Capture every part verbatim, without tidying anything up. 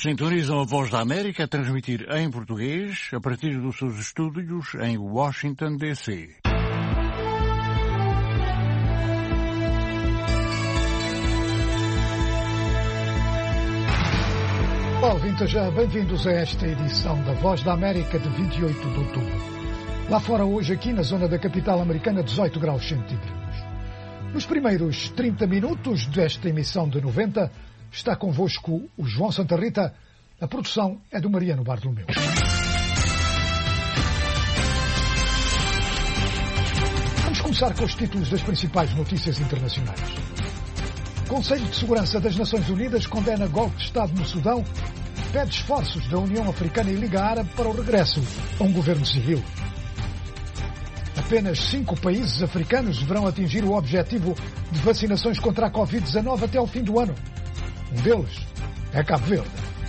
Sintonizam a Voz da América a transmitir em português a partir dos seus estúdios em Washington, D C Olá, ouvintes, bem-vindos a esta edição da Voz da América de vinte e oito de outubro. Lá fora hoje, aqui na zona da capital americana, dezoito graus centígrados. Nos primeiros trinta minutos desta emissão de noventa, está convosco o João Santa Rita. A produção é do Mariano Bartolomeu. Vamos começar com os títulos das principais notícias internacionais. O Conselho de Segurança das Nações Unidas condena golpe de Estado no Sudão, pede esforços da União Africana e Liga Árabe para o regresso a um governo civil. Apenas cinco países africanos deverão atingir o objetivo de vacinações contra a covid dezanove até ao fim do ano. Um deles é Cabo Verde.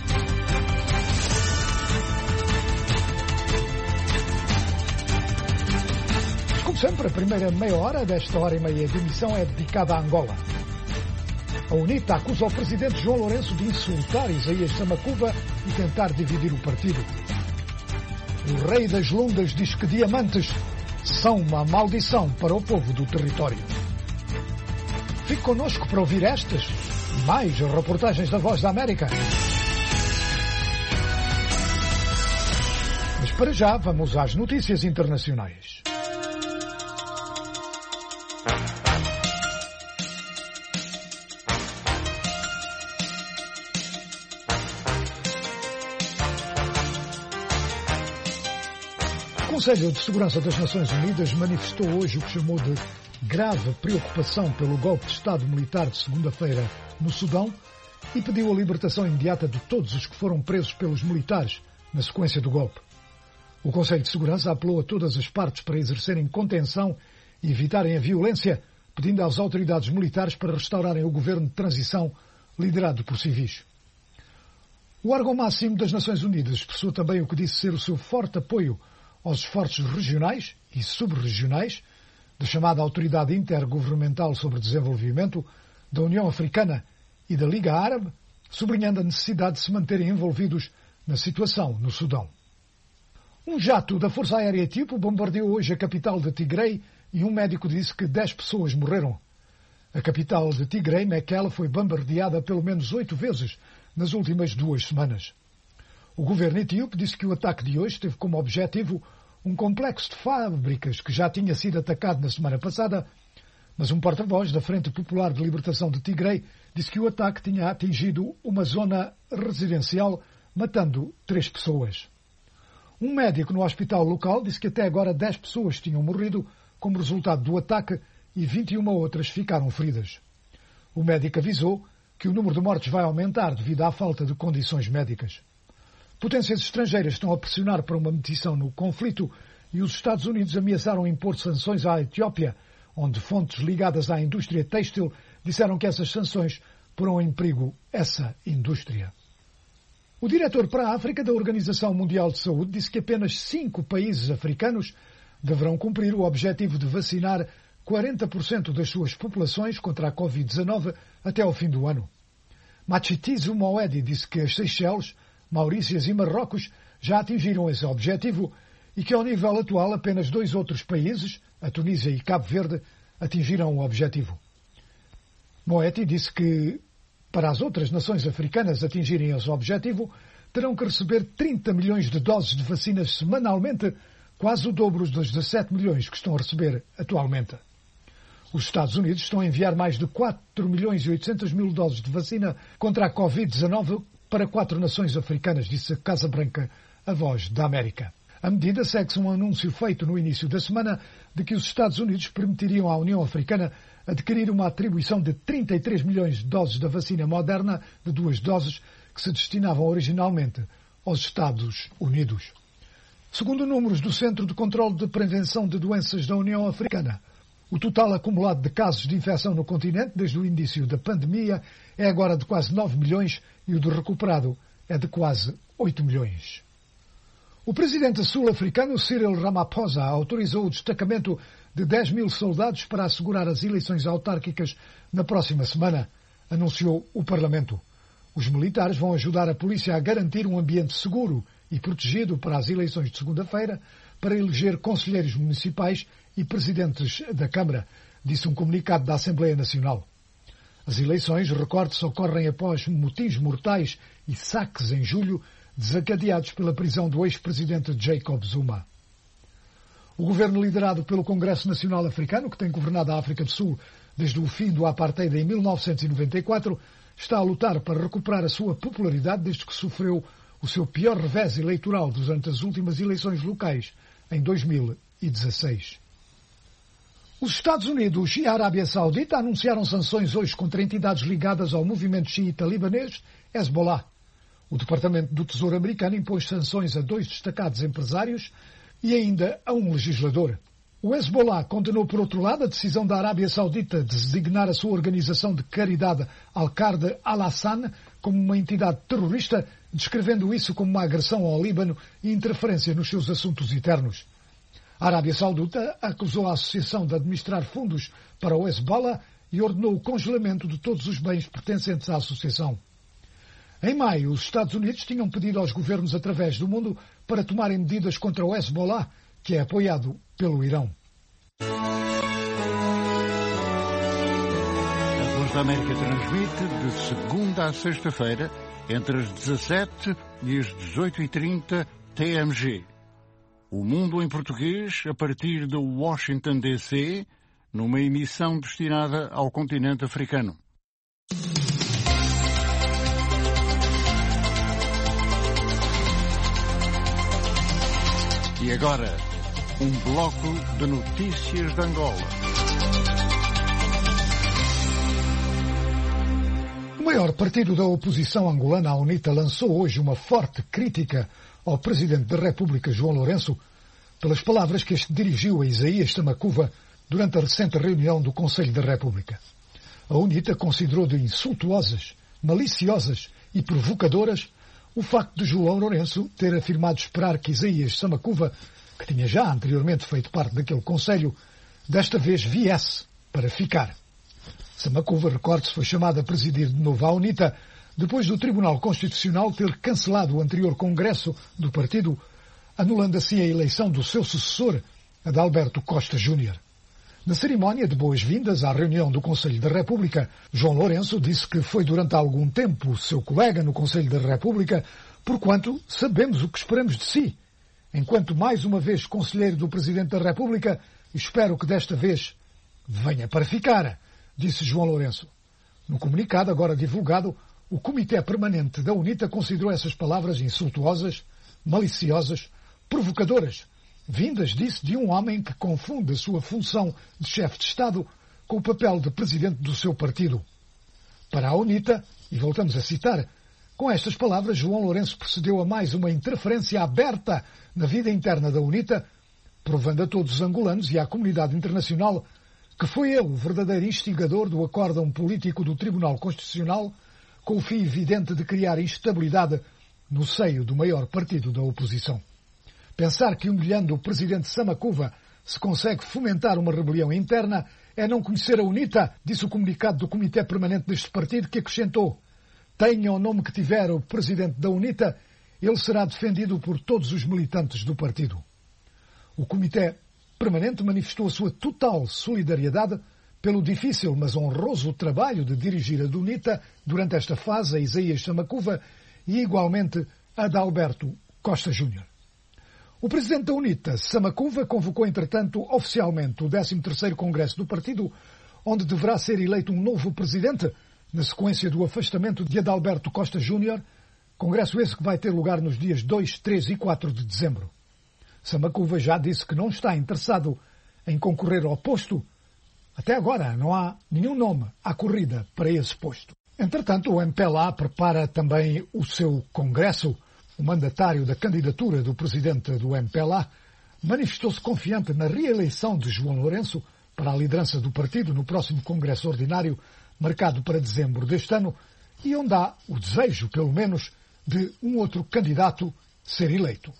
Mas, como sempre, a primeira meia hora desta hora e meia de emissão é dedicada a Angola. A UNITA acusa o presidente João Lourenço de insultar Isaías Samacuva e tentar dividir o partido. O rei das Lundas diz que diamantes são uma maldição para o povo do território. Fique connosco para ouvir estas e mais reportagens da Voz da América. Mas para já vamos às notícias internacionais. O Conselho de Segurança das Nações Unidas manifestou hoje o que chamou de grave preocupação pelo golpe de Estado militar de segunda-feira no Sudão e pediu a libertação imediata de todos os que foram presos pelos militares na sequência do golpe. O Conselho de Segurança apelou a todas as partes para exercerem contenção e evitarem a violência, pedindo às autoridades militares para restaurarem o governo de transição liderado por civis. O órgão máximo das Nações Unidas expressou também o que disse ser o seu forte apoio aos esforços regionais e sub-regionais da chamada Autoridade Intergovernamental sobre Desenvolvimento, da União Africana e da Liga Árabe, sublinhando a necessidade de se manterem envolvidos na situação no Sudão. Um jato da Força Aérea Etíope bombardeou hoje a capital de Tigray e um médico disse que dez pessoas morreram. A capital de Tigray, Mekelle, foi bombardeada pelo menos oito vezes nas últimas duas semanas. O governo etíope disse que o ataque de hoje teve como objetivo um complexo de fábricas que já tinha sido atacado na semana passada, mas um porta-voz da Frente Popular de Libertação de Tigray disse que o ataque tinha atingido uma zona residencial, matando três pessoas. Um médico no hospital local disse que até agora dez pessoas tinham morrido como resultado do ataque e vinte e uma outras ficaram feridas. O médico avisou que o número de mortes vai aumentar devido à falta de condições médicas. Potências estrangeiras estão a pressionar para uma mediação no conflito e os Estados Unidos ameaçaram impor sanções à Etiópia, onde fontes ligadas à indústria têxtil disseram que essas sanções porão em perigo essa indústria. O diretor para a África da Organização Mundial de Saúde disse que apenas cinco países africanos deverão cumprir o objetivo de vacinar quarenta por cento das suas populações contra a covid dezanove até ao fim do ano. Matshidiso Moedi disse que as Seychelles, Maurícias e Marrocos já atingiram esse objetivo e que, ao nível atual, apenas dois outros países, a Tunísia e Cabo Verde, atingiram o objetivo. Moeti disse que, para as outras nações africanas atingirem esse objetivo, terão que receber trinta milhões de doses de vacinas semanalmente, quase o dobro dos dezessete milhões que estão a receber atualmente. Os Estados Unidos estão a enviar mais de quatro milhões e oitocentas mil doses de vacina contra a covid dezanove para quatro nações africanas, disse a Casa Branca, a Voz da América. A medida segue-se um anúncio feito no início da semana de que os Estados Unidos permitiriam à União Africana adquirir uma atribuição de trinta e três milhões de doses da vacina Moderna, de duas doses, que se destinavam originalmente aos Estados Unidos. Segundo números do Centro de Controlo de Prevenção de Doenças da União Africana, o total acumulado de casos de infecção no continente desde o início da pandemia é agora de quase nove milhões e o de recuperado é de quase oito milhões. O presidente sul-africano Cyril Ramaphosa autorizou o destacamento de dez mil soldados para assegurar as eleições autárquicas na próxima semana, anunciou o Parlamento. Os militares vão ajudar a polícia a garantir um ambiente seguro e protegido para as eleições de segunda-feira, para eleger conselheiros municipais e presidentes da Câmara, disse um comunicado da Assembleia Nacional. As eleições, recorde-se, ocorrem após motins mortais e saques em julho, desencadeados pela prisão do ex-presidente Jacob Zuma. O governo liderado pelo Congresso Nacional Africano, que tem governado a África do Sul desde o fim do apartheid em mil novecentos e noventa e quatro, está a lutar para recuperar a sua popularidade desde que sofreu o seu pior revés eleitoral durante as últimas eleições locais, em dois mil e dezasseis. Os Estados Unidos e a Arábia Saudita anunciaram sanções hoje contra entidades ligadas ao movimento xiita libanês Hezbollah. O Departamento do Tesouro americano impôs sanções a dois destacados empresários e ainda a um legislador. O Hezbollah condenou, por outro lado, a decisão da Arábia Saudita de designar a sua organização de caridade Al-Qard Al-Hassan como uma entidade terrorista, descrevendo isso como uma agressão ao Líbano e interferência nos seus assuntos internos. A Arábia Saudita acusou a associação de administrar fundos para o Hezbollah e ordenou o congelamento de todos os bens pertencentes à associação. Em maio, os Estados Unidos tinham pedido aos governos através do mundo para tomarem medidas contra o Hezbollah, que é apoiado pelo Irão. A Voz da América transmite de segunda a sexta-feira, entre as dezassete e as dezoito e trinta T M G. O Mundo em Português, a partir de Washington, D C, numa emissão destinada ao continente africano. E agora, um bloco de notícias de Angola. O maior partido da oposição angolana, a UNITA, lançou hoje uma forte crítica ao Presidente da República, João Lourenço, pelas palavras que este dirigiu a Isaías Samakuva durante a recente reunião do Conselho da República. A UNITA considerou de insultuosas, maliciosas e provocadoras o facto de João Lourenço ter afirmado esperar que Isaías Samakuva, que tinha já anteriormente feito parte daquele Conselho, desta vez viesse para ficar. Samakuva, recorde-se, foi chamado a presidir de novo a UNITA depois do Tribunal Constitucional ter cancelado o anterior Congresso do partido, anulando assim a eleição do seu sucessor, Adalberto Costa Júnior. Na cerimónia de boas-vindas à reunião do Conselho da República, João Lourenço disse que foi durante algum tempo seu colega no Conselho da República, porquanto sabemos o que esperamos de si. Enquanto mais uma vez conselheiro do Presidente da República, espero que desta vez venha para ficar, disse João Lourenço. No comunicado agora divulgado, o Comitê Permanente da UNITA considerou essas palavras insultuosas, maliciosas, provocadoras, vindas, disse, de um homem que confunde a sua função de chefe de Estado com o papel de presidente do seu partido. Para a UNITA, e voltamos a citar, com estas palavras, João Lourenço procedeu a mais uma interferência aberta na vida interna da UNITA, provando a todos os angolanos e à comunidade internacional que foi ele o verdadeiro instigador do acórdão político do Tribunal Constitucional, com o fim evidente de criar instabilidade no seio do maior partido da oposição. Pensar que, humilhando o presidente Samakuva, se consegue fomentar uma rebelião interna é não conhecer a UNITA, disse o comunicado do Comitê Permanente deste partido, que acrescentou: tenha o nome que tiver o presidente da UNITA, ele será defendido por todos os militantes do partido. O Comitê Permanente manifestou a sua total solidariedade pelo difícil, mas honroso trabalho de dirigir a UNITA durante esta fase a Isaías Samakuva e, igualmente, a Adalberto Costa Júnior. O presidente da UNITA, Samakuva, convocou, entretanto, oficialmente o décimo terceiro Congresso do partido, onde deverá ser eleito um novo presidente, na sequência do afastamento de Adalberto Costa Júnior, congresso esse que vai ter lugar nos dias dois, três e quatro de dezembro. Samakuva já disse que não está interessado em concorrer ao posto. Até agora não há nenhum nome à corrida para esse posto. Entretanto, o M P L A prepara também o seu congresso. O mandatário da candidatura do presidente do M P L A manifestou-se confiante na reeleição de João Lourenço para a liderança do partido no próximo congresso ordinário, marcado para dezembro deste ano, e onde há o desejo, pelo menos, de um outro candidato ser eleito.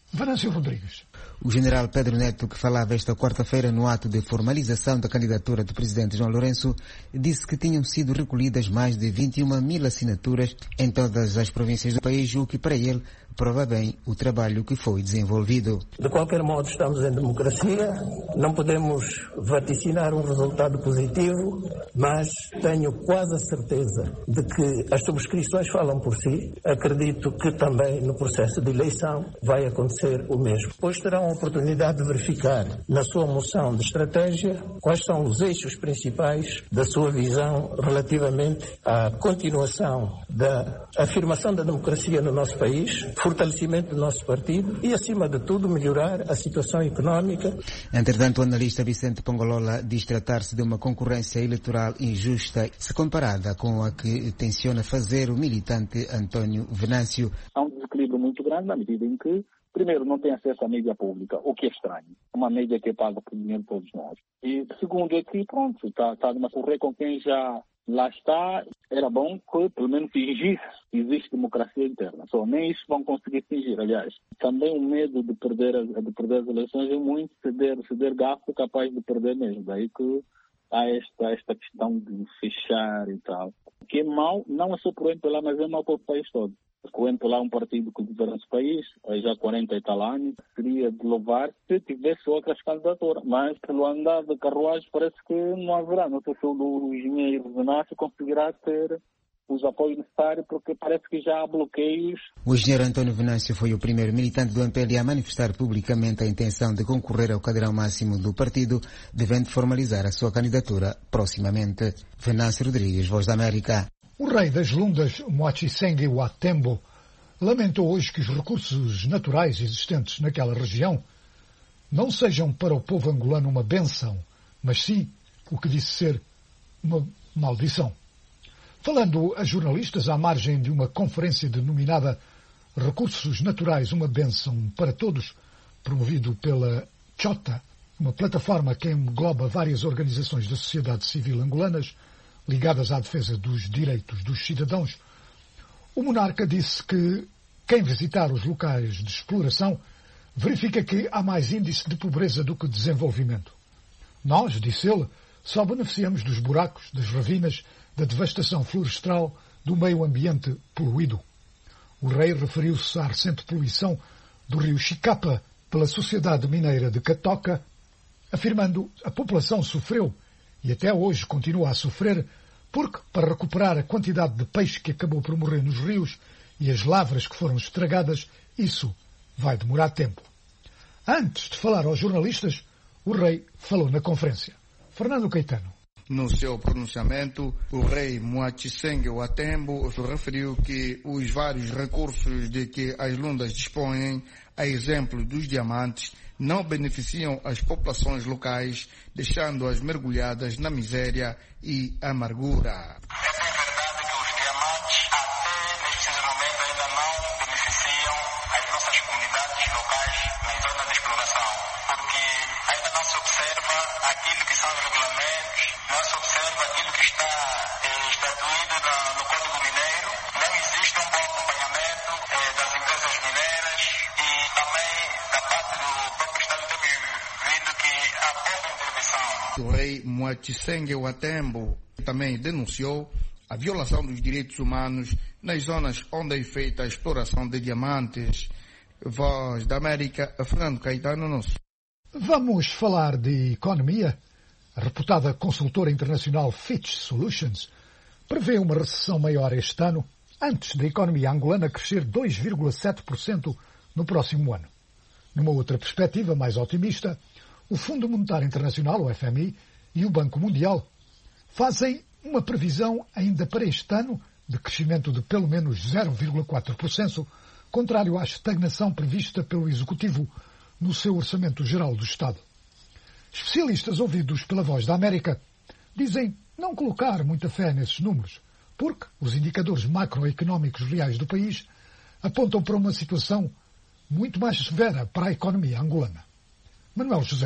Venâncio Rodrigues. O general Pedro Neto, que falava esta quarta-feira no ato de formalização da candidatura do presidente João Lourenço, disse que tinham sido recolhidas mais de vinte e uma mil assinaturas em todas as províncias do país, o que para ele prova bem o trabalho que foi desenvolvido. De qualquer modo, estamos em democracia, não podemos vaticinar um resultado positivo, mas tenho quase a certeza de que as subscrições falam por si. Acredito que também no processo de eleição vai acontecer o mesmo. Pois terão a oportunidade de verificar na sua moção de estratégia quais são os eixos principais da sua visão relativamente à continuação da afirmação da democracia no nosso país, fortalecimento do nosso partido e, acima de tudo, melhorar a situação económica. Entretanto, o analista Vicente Pongolola diz tratar-se de uma concorrência eleitoral injusta se comparada com a que tenciona fazer o militante António Venâncio. Há um desequilíbrio muito grande na medida em que, primeiro, não tem acesso à mídia pública, o que é estranho. Uma mídia que é paga por dinheiro de todos nós. E, segundo, é que, pronto, está, está a correr com quem já lá está. Era bom que, pelo menos, fingisse que existe democracia interna. Só nem isso vão conseguir fingir, aliás. Também o medo de perder as, de perder as eleições é muito ceder, ceder gafo capaz de perder mesmo. Daí que há esta, esta questão de fechar e tal. O que é mau, não é só para o M P L A, mas é mau para o país todo. O M P L A é um partido que governa esse país há já quarenta e tal anos. Seria de louvar se tivesse outras candidaturas. Mas pelo andar de carruagem parece que não haverá. Não sei se o engenheiro Venâncio conseguirá ter os apoios necessários, porque parece que já há bloqueios. O engenheiro António Venâncio foi o primeiro militante do M P L A a manifestar publicamente a intenção de concorrer ao cadeirão máximo do partido, devendo formalizar a sua candidatura proximamente. Venâncio Rodrigues, Voz da América. O rei das Lundas, Moachisenge Watembo, lamentou hoje que os recursos naturais existentes naquela região não sejam para o povo angolano uma benção, mas sim o que disse ser uma maldição. Falando a jornalistas à margem de uma conferência denominada Recursos Naturais, uma benção para todos, promovido pela Chota, uma plataforma que engloba várias organizações da sociedade civil angolanas, ligadas à defesa dos direitos dos cidadãos, o monarca disse que quem visitar os locais de exploração verifica que há mais índice de pobreza do que desenvolvimento. Nós, disse ele, só beneficiamos dos buracos, das ravinas, da devastação florestal, do meio ambiente poluído. O rei referiu-se à recente poluição do rio Chicapa pela Sociedade Mineira de Catoca, afirmando que a população sofreu e até hoje continua a sofrer, porque, para recuperar a quantidade de peixe que acabou por morrer nos rios e as lavras que foram estragadas, isso vai demorar tempo. Antes de falar aos jornalistas, o rei falou na conferência. Fernando Caetano. No seu pronunciamento, o rei Moachisenge Watembo referiu que os vários recursos de que as Lundas dispõem, a exemplo dos diamantes, não beneficiam as populações locais, deixando-as mergulhadas na miséria e amargura. É bem verdade que os diamantes, até neste momento, ainda não beneficiam as nossas comunidades locais na zona de exploração, porque ainda não se observa aquilo que são os regulamentos, não se observa aquilo que está eh, estatuído no, no Código Mineiro, não existe um bom acompanhamento eh, das empresas mineiras e também da parte do próprio Estado temos visto que há pouca intervenção. O rei Moachisenge Watembo também denunciou a violação dos direitos humanos nas zonas onde é feita a exploração de diamantes. Voz da América, Fernando Caetano. Nosso. Vamos falar de economia. A reputada consultora internacional Fitch Solutions prevê uma recessão maior este ano, antes da economia angolana crescer dois vírgula sete por cento no próximo ano. Numa outra perspectiva mais otimista, o Fundo Monetário Internacional, o F M I, e o Banco Mundial fazem uma previsão ainda para este ano de crescimento de pelo menos zero vírgula quatro por cento, contrário à estagnação prevista pelo Executivo no seu Orçamento Geral do Estado. Especialistas ouvidos pela Voz da América dizem não colocar muita fé nesses números, porque os indicadores macroeconómicos reais do país apontam para uma situação muito mais severa para a economia angolana. Manuel José.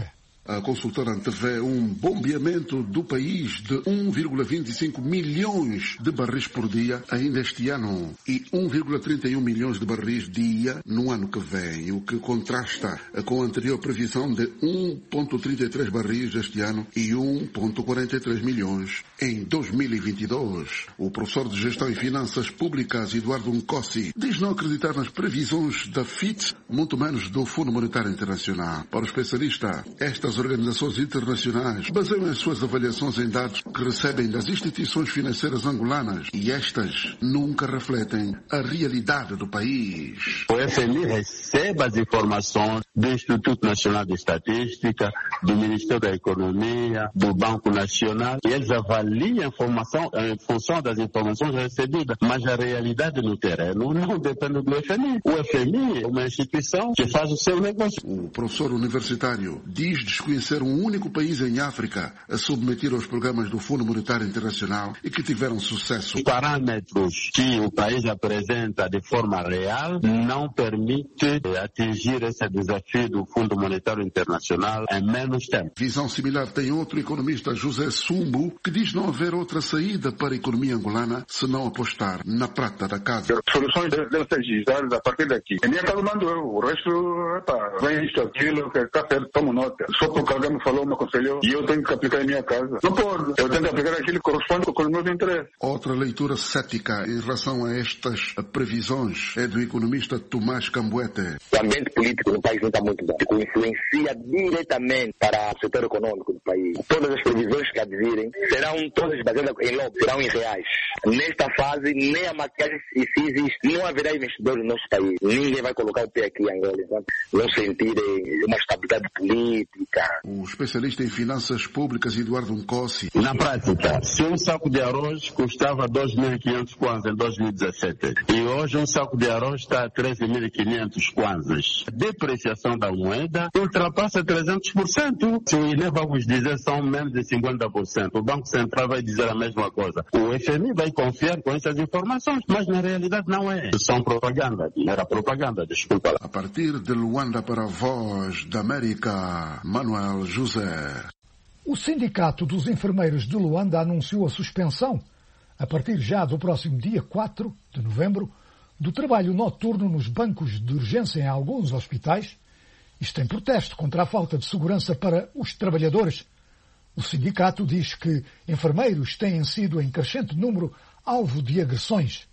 A consultora antevê um bombeamento do país de um vírgula vinte e cinco milhões de barris por dia ainda este ano e um vírgula trinta e um milhões de barris dia no ano que vem, o que contrasta com a anterior previsão de um vírgula trinta e três barris este ano e um vírgula quarenta e três milhões em dois mil e vinte e dois. O professor de Gestão e Finanças Públicas, Eduardo Nkossi, diz não acreditar nas previsões da F I T, muito menos do Fundo Monetário Internacional. Para o especialista, estas organizações internacionais baseiam as suas avaliações em dados que recebem das instituições financeiras angolanas e estas nunca refletem a realidade do país. O F M I recebe as informações do Instituto Nacional de Estatística, do Ministério da Economia, do Banco Nacional, e eles avaliam a informação em função das informações recebidas, mas a realidade no terreno não depende do F M I. O F M I é uma instituição que faz o seu negócio. O professor universitário diz desconhecer um único país em África a submeter aos programas do Fundo Monetário Internacional e que tiveram sucesso. Os parâmetros que o país apresenta de forma real não permite atingir esse desafio do Fundo Monetário Internacional em menos tempo. Visão similar tem outro economista, José Sumbo, que diz não haver outra saída para a economia angolana se não apostar na prata da casa. Soluções devem ser registradas a partir daqui. A minha casa mando eu, o resto, epa, vem isto, aquilo, que está certo, tomo nota. Só porque alguém me falou, me aconselhou, e eu tenho que aplicar em minha casa. Não pode. Eu tenho que aplicar aquilo que corresponde com os meus interesses. Outra leitura cética em relação a estas previsões é do economista Tomás Cambuete. O ambiente político no país não está muito bom. Influencia diretamente para o setor econômico do país. Todas as previsões que advirem serão todas baseadas em lobby, serão irreais. Nesta fase, nem a maquiagem se existe. Não haverá investidores no nosso país. Ninguém vai colocar o pé aqui em Angola enquanto não sentirem uma estabilidade política. O especialista em finanças públicas, Eduardo Nkossi. Na prática, se um saco de arroz custava dois mil e quinhentos kwanzas em dois mil e dezessete e hoje um saco de arroz está a treze mil e quinhentos kwanzas, a depreciação da moeda ultrapassa trezentos por cento. Se o I N E vamos dizer são menos de cinquenta por cento, o Banco Central vai dizer a mesma coisa. O F M I vai confiar com essas informações, mas na realidade não é. São propaganda, era propaganda, desculpa. A partir de Luanda para a Voz da América, Manuel José. O Sindicato dos Enfermeiros de Luanda anunciou a suspensão, a partir já do próximo dia quatro de novembro, do trabalho noturno nos bancos de urgência em alguns hospitais. Isto em protesto contra a falta de segurança para os trabalhadores. O sindicato diz que enfermeiros têm sido em crescente número alvo de agressões.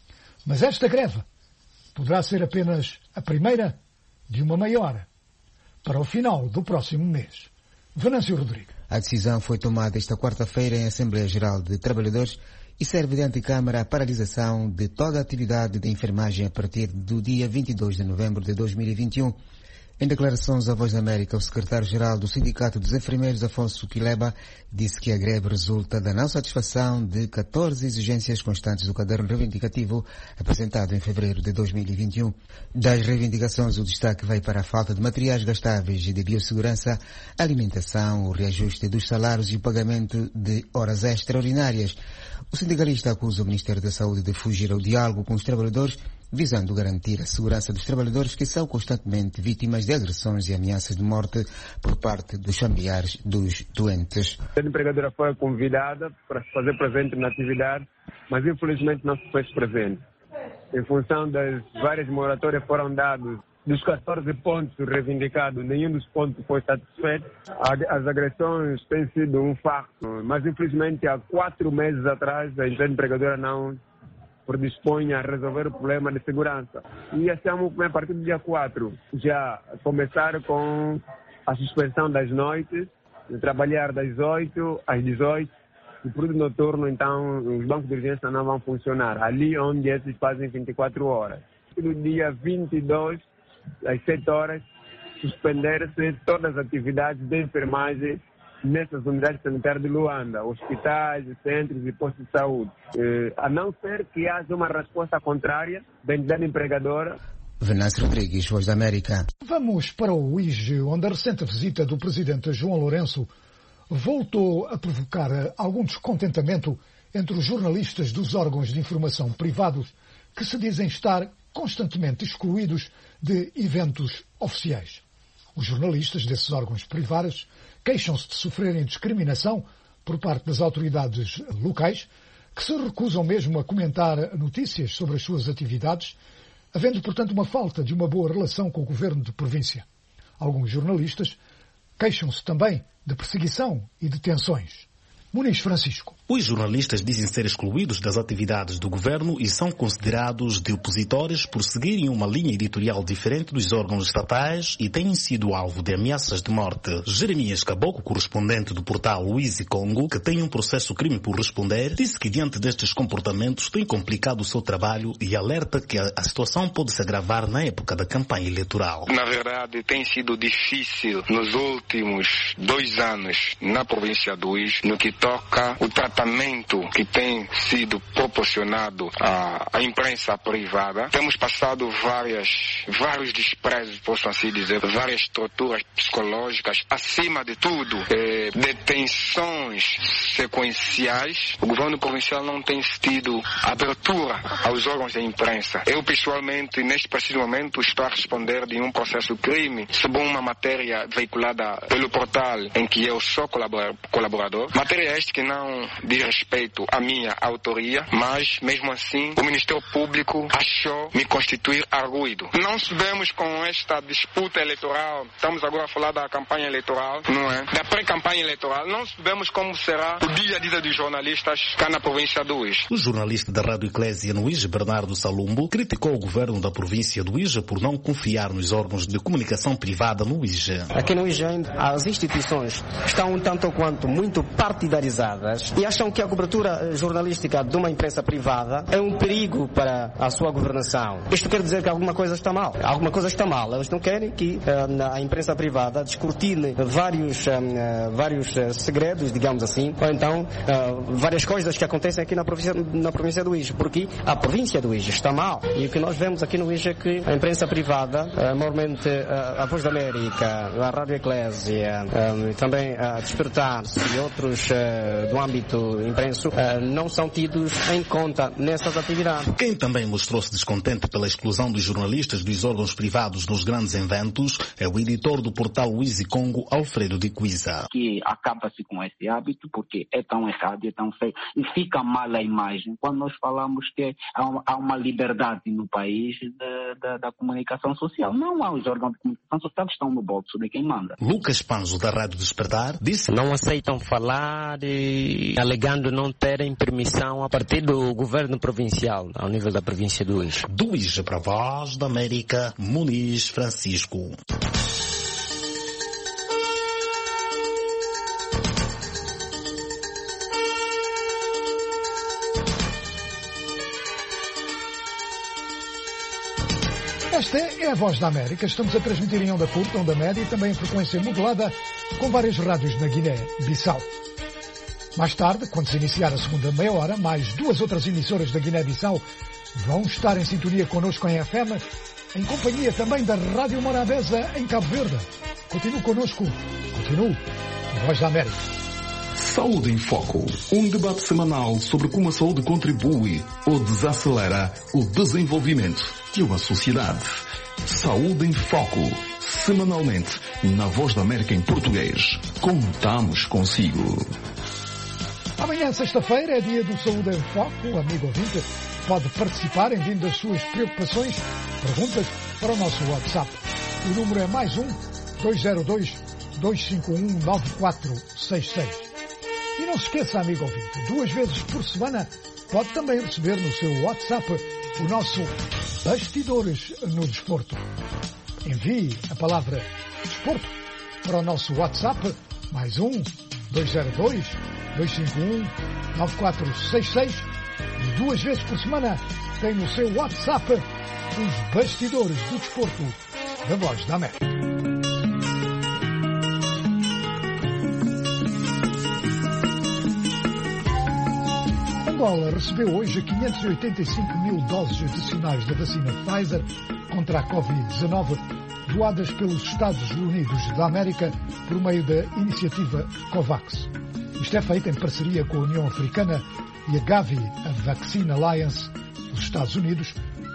Mas esta greve poderá ser apenas a primeira de uma maior para o final do próximo mês. Venâncio Rodrigues. A decisão foi tomada esta quarta-feira em Assembleia Geral de Trabalhadores e serve de antecâmara à paralisação de toda a atividade de enfermagem a partir do dia vinte e dois de novembro de dois mil e vinte e um. Em declarações à Voz da América, o secretário-geral do Sindicato dos Enfermeiros, Afonso Quileba, disse que a greve resulta da não satisfação de catorze exigências constantes do caderno reivindicativo apresentado em fevereiro de dois mil e vinte e um. Das reivindicações, o destaque vai para a falta de materiais gastáveis e de biossegurança, alimentação, o reajuste dos salários e o pagamento de horas extraordinárias. O sindicalista acusa o Ministério da Saúde de fugir ao diálogo com os trabalhadores, visando garantir a segurança dos trabalhadores que são constantemente vítimas de agressões e ameaças de morte por parte dos familiares dos doentes. A empregadora foi convidada para se fazer presente na atividade, mas infelizmente não se fez presente. Em função das várias moratórias foram dados, dos catorze pontos reivindicados, nenhum dos pontos foi satisfeito. As agressões têm sido um facto, mas infelizmente há quatro meses atrás a empregadora não predispõe a resolver o problema de segurança. E estamos, a partir do dia quatro, já começar com a suspensão das noites, de trabalhar das oito às dezoito, e por noturno, então, os bancos de urgência não vão funcionar, ali onde esses fazem vinte e quatro horas. No dia vinte e dois, às sete horas, suspender-se todas as atividades de enfermagem nessas unidades sanitárias de Luanda, hospitais, centros e postos de saúde, eh, a não ser que haja uma resposta contrária da entidade empregadora. Venâncio Rodrigues, Voz da América. Vamos para o I G E, onde a recente visita do presidente João Lourenço voltou a provocar algum descontentamento entre os jornalistas dos órgãos de informação privados que se dizem estar constantemente excluídos de eventos oficiais. Os jornalistas desses órgãos privados queixam-se de sofrerem discriminação por parte das autoridades locais, que se recusam mesmo a comentar notícias sobre as suas atividades, havendo, portanto, uma falta de uma boa relação com o governo de província. Alguns jornalistas queixam-se também de perseguição e de tensões. Muniz Francisco. Os jornalistas dizem ser excluídos das atividades do governo e são considerados de opositores por seguirem uma linha editorial diferente dos órgãos estatais e têm sido alvo de ameaças de morte. Jeremias Caboclo, correspondente do portal Luiz e Congo, que tem um processo crime por responder, disse que diante destes comportamentos tem complicado o seu trabalho e alerta que a, a situação pode se agravar na época da campanha eleitoral. Na verdade, tem sido difícil nos últimos dois anos na província do Luiz, no que toca o tratamento que tem sido proporcionado à, à imprensa privada. Temos passado várias, vários desprezos, posso assim dizer, várias torturas psicológicas, acima de tudo, eh, detenções sequenciais. O governo provincial não tem tido abertura aos órgãos da imprensa. Eu, pessoalmente, neste preciso momento, estou a responder de um processo crime sobre uma matéria veiculada pelo portal em que eu sou colaborador. Matéria esta que não diz respeito à minha autoria, mas mesmo assim o Ministério Público achou me constituir arguido. Não sabemos com esta disputa eleitoral, estamos agora a falar da campanha eleitoral, não é? Da pré-campanha eleitoral, não sabemos como será o dia a dia dos jornalistas cá na província do Luiz. O jornalista da Rádio Eclésia no Luiz, Bernardo Salumbo, criticou o governo da província do Luiz por não confiar nos órgãos de comunicação privada no Luiz. Aqui no Luiz as instituições estão um tanto quanto muito partidarizadas e acham que a cobertura jornalística de uma imprensa privada é um perigo para a sua governação. Isto quer dizer que alguma coisa está mal. Alguma coisa está mal. Eles não querem que uh, a imprensa privada descortine vários, uh, vários uh, segredos, digamos assim, ou então uh, várias coisas que acontecem aqui na província, na província do Luiz, porque a província do Luiz está mal. E o que nós vemos aqui no Luiz é que a imprensa privada, uh, normalmente uh, a Voz da América, a Rádio Eclésia, uh, também a uh, Despertar-se e outros uh, do âmbito imprenso, uh, não são tidos em conta nessas atividades. Quem também mostrou-se descontente pela exclusão dos jornalistas dos órgãos privados nos grandes eventos é o editor do portal Luiz e Congo, Alfredo de Cuiza. Que acaba-se com esse hábito porque é tão errado, é tão feio e fica mal a imagem quando nós falamos que há uma liberdade no país da, da, da comunicação social. Não há os órgãos de comunicação social que estão no bolso de quem manda. Lucas Panzo, da Rádio Despertar, disse: não aceitam falar e alegando não terem permissão a partir do governo provincial, ao nível da província do Luiz. Do Luiz para a Voz da América, Muniz Francisco. Esta é a Voz da América. Estamos a transmitir em onda curta, onda média e também em frequência modulada com várias rádios na Guiné-Bissau. Mais tarde, quando se iniciar a segunda meia hora, mais duas outras emissoras da Guiné-Bissau vão estar em sintonia connosco em F M, em companhia também da Rádio Morabeza em Cabo Verde. Continue connosco. Continue. Voz da América. Saúde em Foco. Um debate semanal sobre como a saúde contribui ou desacelera o desenvolvimento de uma sociedade. Saúde em Foco. Semanalmente, na Voz da América em português. Contamos consigo. Amanhã, sexta-feira, é dia do Saúde em Foco. Amigo ouvinte, pode participar enviando as suas preocupações, perguntas para o nosso WhatsApp. O número é mais um, dois zero dois, dois cinco um, nove quatro seis seis. E não se esqueça, amigo ouvinte, duas vezes por semana pode também receber no seu WhatsApp o nosso Bastidores no Desporto. Envie a palavra Desporto para o nosso WhatsApp, mais um, dois zero dois, dois cinco um, nove quatro seis seis. E duas vezes por semana tem no seu WhatsApp os Bastidores do Desporto da Voz da América. Angola recebeu hoje quinhentos e oitenta e cinco mil doses adicionais da vacina Pfizer contra a covid dezenove, doadas pelos Estados Unidos da América por meio da iniciativa COVAX. Isto é feito em parceria com a União Africana e a Gavi, a Vaccine Alliance dos Estados Unidos,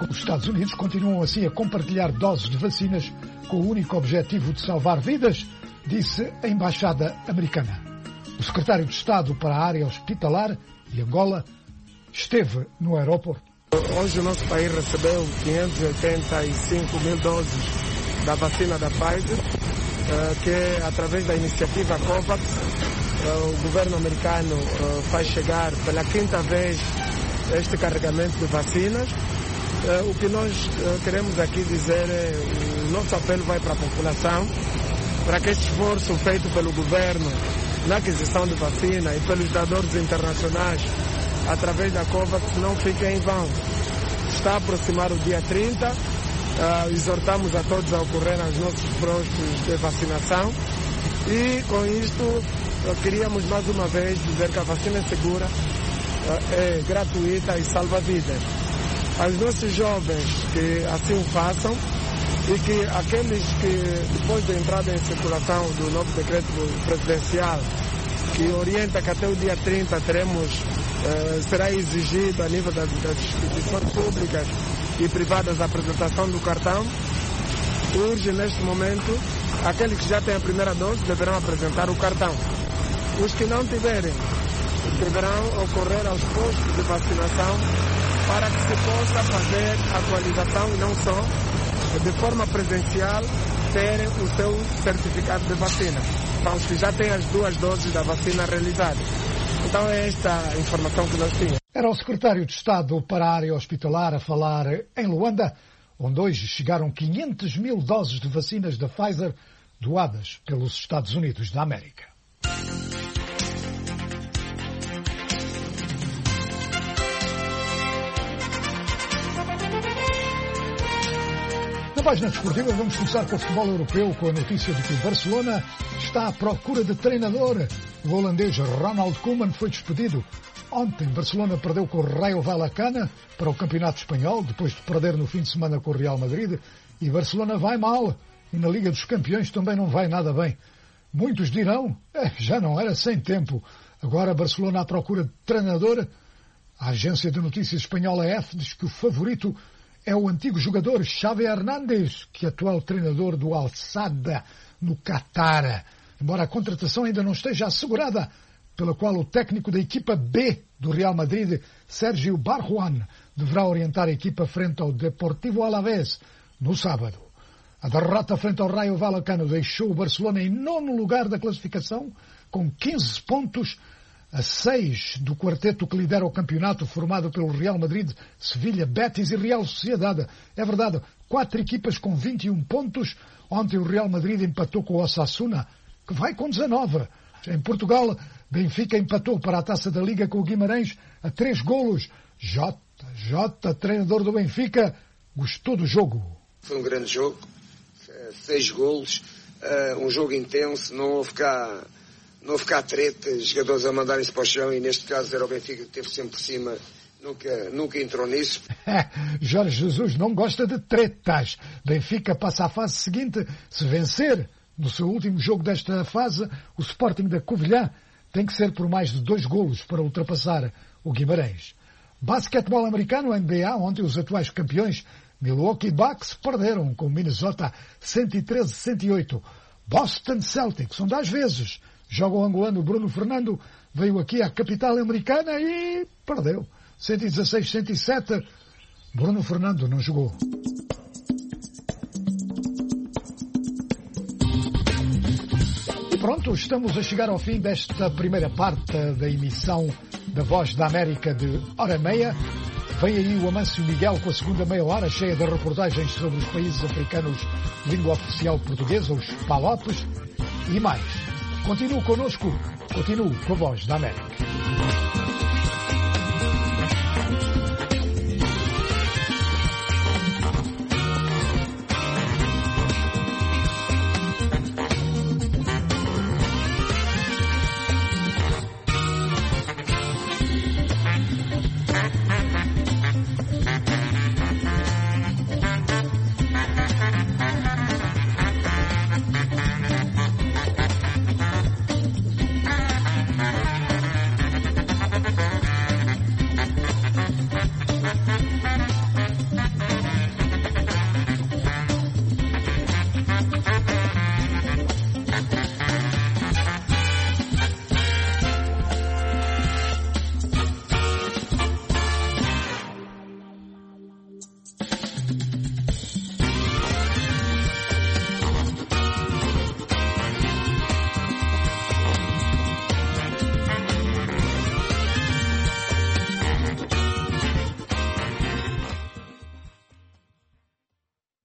Os Estados Unidos continuam assim a compartilhar doses de vacinas com o único objetivo de salvar vidas, disse a Embaixada Americana. O secretário de Estado para a área hospitalar de Angola esteve no aeroporto. Hoje o nosso país recebeu quinhentas e oitenta e cinco mil doses da vacina da Pfizer, que através da iniciativa COVAX, o governo americano faz chegar pela quinta vez este carregamento de vacinas. O que nós queremos aqui dizer é o nosso apelo vai para a população, para que este esforço feito pelo governo na aquisição de vacina e pelos dadores internacionais através da COVAX não fique em vão. Está a aproximar o dia trinta, uh, exortamos a todos a ocorrer aos nossos postos de vacinação e com isto uh, queríamos mais uma vez dizer que a vacina é segura, uh, é gratuita e salva vidas. Aos nossos jovens que assim o façam e que aqueles que depois da entrada em circulação do novo decreto presidencial que orienta que até o dia trinta teremos, eh, será exigido a nível das, das instituições públicas e privadas a apresentação do cartão. Urge neste momento, aqueles que já têm a primeira dose deverão apresentar o cartão. Os que não tiverem deverão ocorrer aos postos de vacinação para que se possa fazer a atualização e não só, de forma presencial, terem o seu certificado de vacina. Para os que já têm as duas doses da vacina realizadas. Então é esta a informação que nós tínhamos. Era o secretário de Estado para a área hospitalar a falar em Luanda, onde hoje chegaram quinhentas mil doses de vacinas da Pfizer doadas pelos Estados Unidos da América. Na página desportiva vamos começar com o futebol europeu, com a notícia de que o Barcelona está à procura de treinador. O holandês Ronald Koeman foi despedido. Ontem Barcelona perdeu com o Rayo Vallecano para o Campeonato Espanhol, depois de perder no fim de semana com o Real Madrid. E Barcelona vai mal. E na Liga dos Campeões também não vai nada bem. Muitos dirão, eh, já não era sem tempo. Agora Barcelona à procura de treinador. A agência de notícias espanhola E F diz que o favorito é o antigo jogador Xavi Hernández, que é atual treinador do Al-Sadd no Qatar. Embora a contratação ainda não esteja assegurada, pela qual o técnico da equipa B do Real Madrid, Sérgio Barjuan, deverá orientar a equipa frente ao Deportivo Alavés no sábado. A derrota frente ao Rayo Vallecano deixou o Barcelona em nono lugar da classificação, com quinze pontos, a seis do quarteto que lidera o campeonato, formado pelo Real Madrid, Sevilha, Betis e Real Sociedade. É verdade, quatro equipas com vinte e um pontos. Ontem o Real Madrid empatou com o Osasuna, que vai com dezanove. Em Portugal, Benfica empatou para a Taça da Liga com o Guimarães a três golos. J, J, treinador do Benfica, gostou do jogo. Foi um grande jogo, seis golos, um jogo intenso, não houve cá... Não ficar treta, jogadores a mandarem-se para o chão, e neste caso era o Benfica que esteve sempre por cima, nunca, nunca entrou nisso. Jorge Jesus não gosta de tretas. Benfica passa à fase seguinte. Se vencer no seu último jogo desta fase, o Sporting da Covilhã tem que ser por mais de dois golos para ultrapassar o Guimarães. Basquetebol americano, N B A, ontem os atuais campeões Milwaukee Bucks perderam com o Minnesota cento e treze a cento e oito. Boston Celtics, onde às vezes joga o angolano Bruno Fernando, veio aqui à capital americana e perdeu. cento e dezasseis a cento e sete. Bruno Fernando não jogou. E pronto, estamos a chegar ao fim desta primeira parte da emissão da Voz da América de hora e meia. Vem aí o Amâncio Miguel com a segunda meia hora, cheia de reportagens sobre os países africanos de língua oficial portuguesa, os PALOPes, e mais. Continue connosco, continue com a Voz da América.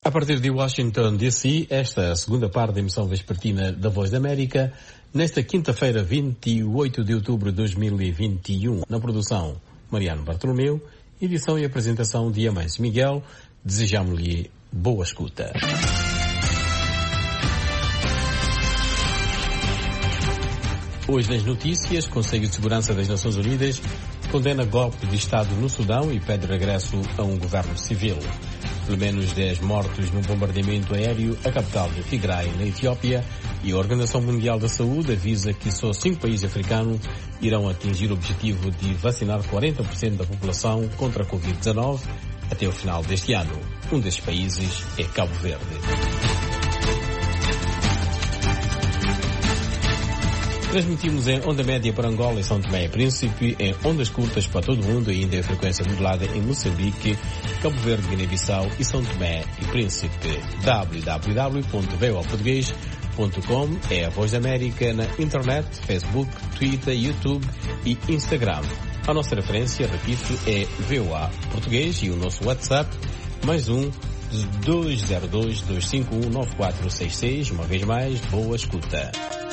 A partir de Washington, D C, esta é a segunda parte da emissão vespertina da Voz da América, nesta quinta-feira, vinte e oito de outubro de dois mil e vinte e um. Na produção, Mariano Bartolomeu, edição e apresentação de Amâncio Miguel. Desejamos-lhe boa escuta. Hoje nas notícias, Conselho de Segurança das Nações Unidas condena golpe de Estado no Sudão e pede regresso a um governo civil. Pelo menos dez mortos num bombardeamento aéreo à capital de Tigray, na Etiópia, e a Organização Mundial da Saúde avisa que só cinco países africanos irão atingir o objetivo de vacinar quarenta por cento da população contra a covid dezenove até o final deste ano. Um desses países é Cabo Verde. Transmitimos em onda média para Angola e São Tomé e Príncipe, em ondas curtas para todo o mundo e ainda em frequência modulada em Moçambique, Cabo Verde, Guiné-Bissau e São Tomé e Príncipe. w w w ponto v o português ponto com é a Voz da América na internet, Facebook, Twitter, YouTube e Instagram. A nossa referência, repito, é V O A Português e o nosso WhatsApp, mais um dois zero dois, dois cinco um, nove quatro seis seis. Uma vez mais, boa escuta.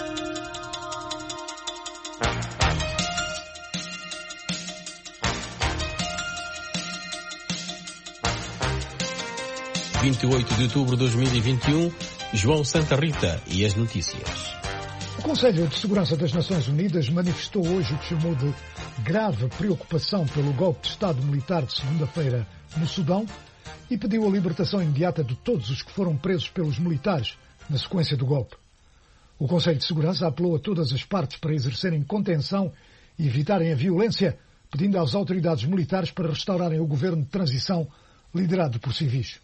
vinte e oito de outubro de dois mil e vinte e um, João Santa Rita e as notícias. O Conselho de Segurança das Nações Unidas manifestou hoje o que chamou de grave preocupação pelo golpe de Estado militar de segunda-feira no Sudão e pediu a libertação imediata de todos os que foram presos pelos militares na sequência do golpe. O Conselho de Segurança apelou a todas as partes para exercerem contenção e evitarem a violência, pedindo às autoridades militares para restaurarem o governo de transição liderado por civis.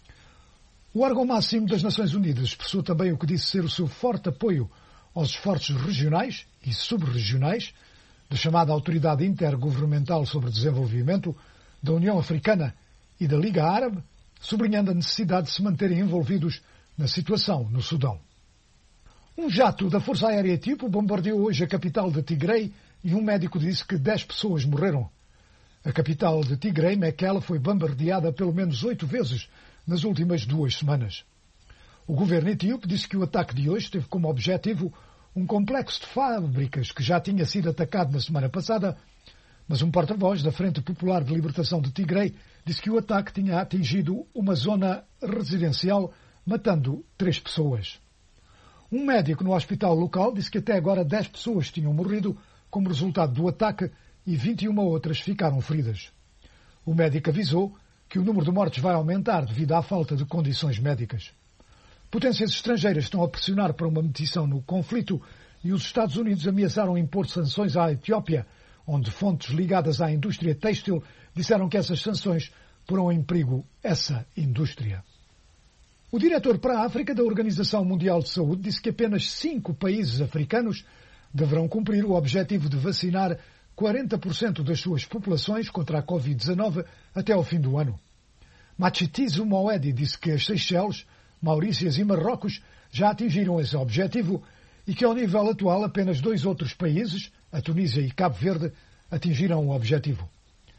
O órgão máximo das Nações Unidas expressou também o que disse ser o seu forte apoio aos esforços regionais e sub-regionais da chamada Autoridade Intergovernamental sobre Desenvolvimento, da União Africana e da Liga Árabe, sublinhando a necessidade de se manterem envolvidos na situação no Sudão. Um jato da Força Aérea Etíope bombardeou hoje a capital de Tigray e um médico disse que dez pessoas morreram. A capital de Tigray, Mekelle, foi bombardeada pelo menos oito vezes nas últimas duas semanas. O governo etíope disse que o ataque de hoje teve como objetivo um complexo de fábricas que já tinha sido atacado na semana passada, mas um porta-voz da Frente Popular de Libertação de Tigray disse que o ataque tinha atingido uma zona residencial, matando três pessoas. Um médico no hospital local disse que até agora dez pessoas tinham morrido como resultado do ataque e vinte e uma outras ficaram feridas. O médico avisou que o número de mortes vai aumentar devido à falta de condições médicas. Potências estrangeiras estão a pressionar para uma mediação no conflito e os Estados Unidos ameaçaram impor sanções à Etiópia, onde fontes ligadas à indústria têxtil disseram que essas sanções porão em perigo essa indústria. O diretor para a África da Organização Mundial de Saúde disse que apenas cinco países africanos deverão cumprir o objetivo de vacinar quarenta por cento das suas populações contra a covid dezenove até ao fim do ano. Matshidiso Moedi disse que as Seychelles, Maurícias e Marrocos já atingiram esse objetivo e que ao nível atual apenas dois outros países, a Tunísia e Cabo Verde, atingiram o objetivo.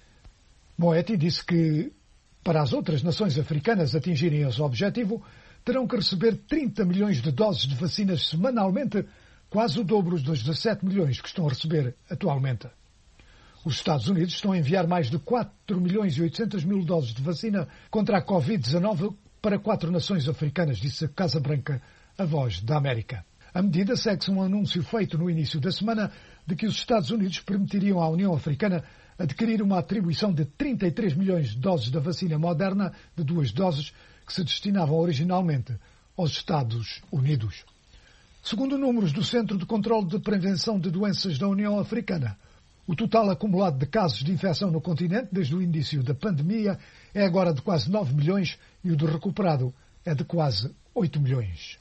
Moeti disse que para as outras nações africanas atingirem esse objetivo terão que receber trinta milhões de doses de vacinas semanalmente, quase o dobro dos dezassete milhões que estão a receber atualmente. Os Estados Unidos estão a enviar mais de quatro milhões e oitocentas mil doses de vacina contra a covid dezenove para quatro nações africanas, disse a Casa Branca, a Voz da América. A medida segue-se um anúncio feito no início da semana de que os Estados Unidos permitiriam à União Africana adquirir uma atribuição de trinta e três milhões de doses da vacina Moderna de duas doses que se destinavam originalmente aos Estados Unidos. Segundo números do Centro de Controlo de Prevenção de Doenças da União Africana, o total acumulado de casos de infecção no continente desde o início da pandemia é agora de quase nove milhões e o de recuperado é de quase oito milhões.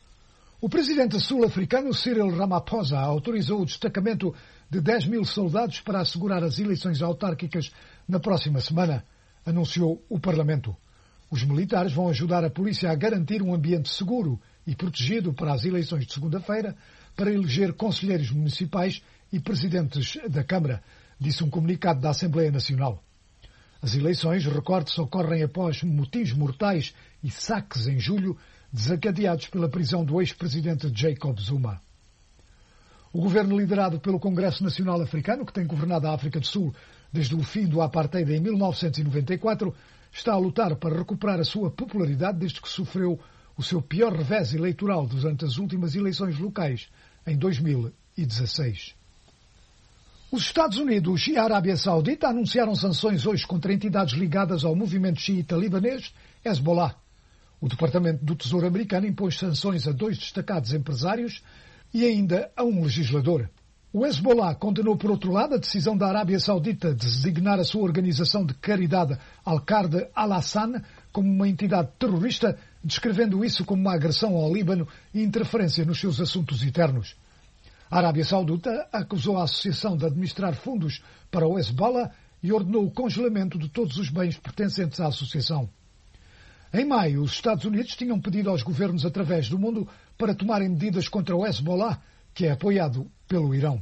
O presidente sul-africano Cyril Ramaphosa autorizou o destacamento de dez mil soldados para assegurar as eleições autárquicas na próxima semana, anunciou o Parlamento. Os militares vão ajudar a polícia a garantir um ambiente seguro e protegido para as eleições de segunda-feira, para eleger conselheiros municipais e presidentes da Câmara, disse um comunicado da Assembleia Nacional. As eleições, recorde-se, ocorrem após motins mortais e saques em julho, desencadeados pela prisão do ex-presidente Jacob Zuma. O governo liderado pelo Congresso Nacional Africano, que tem governado a África do Sul desde o fim do apartheid em mil novecentos e noventa e quatro, está a lutar para recuperar a sua popularidade desde que sofreu o seu pior revés eleitoral durante as últimas eleições locais, em dois mil e dezasseis. Os Estados Unidos e a Arábia Saudita anunciaram sanções hoje contra entidades ligadas ao movimento xiita libanês Hezbollah. O Departamento do Tesouro americano impôs sanções a dois destacados empresários e ainda a um legislador. O Hezbollah condenou, por outro lado, a decisão da Arábia Saudita de designar a sua organização de caridade Al-Qard Al-Hassan como uma entidade terrorista, descrevendo isso como uma agressão ao Líbano e interferência nos seus assuntos internos. A Arábia Saudita acusou a associação de administrar fundos para o Hezbollah e ordenou o congelamento de todos os bens pertencentes à associação. Em maio, os Estados Unidos tinham pedido aos governos através do mundo para tomarem medidas contra o Hezbollah, que é apoiado pelo Irão.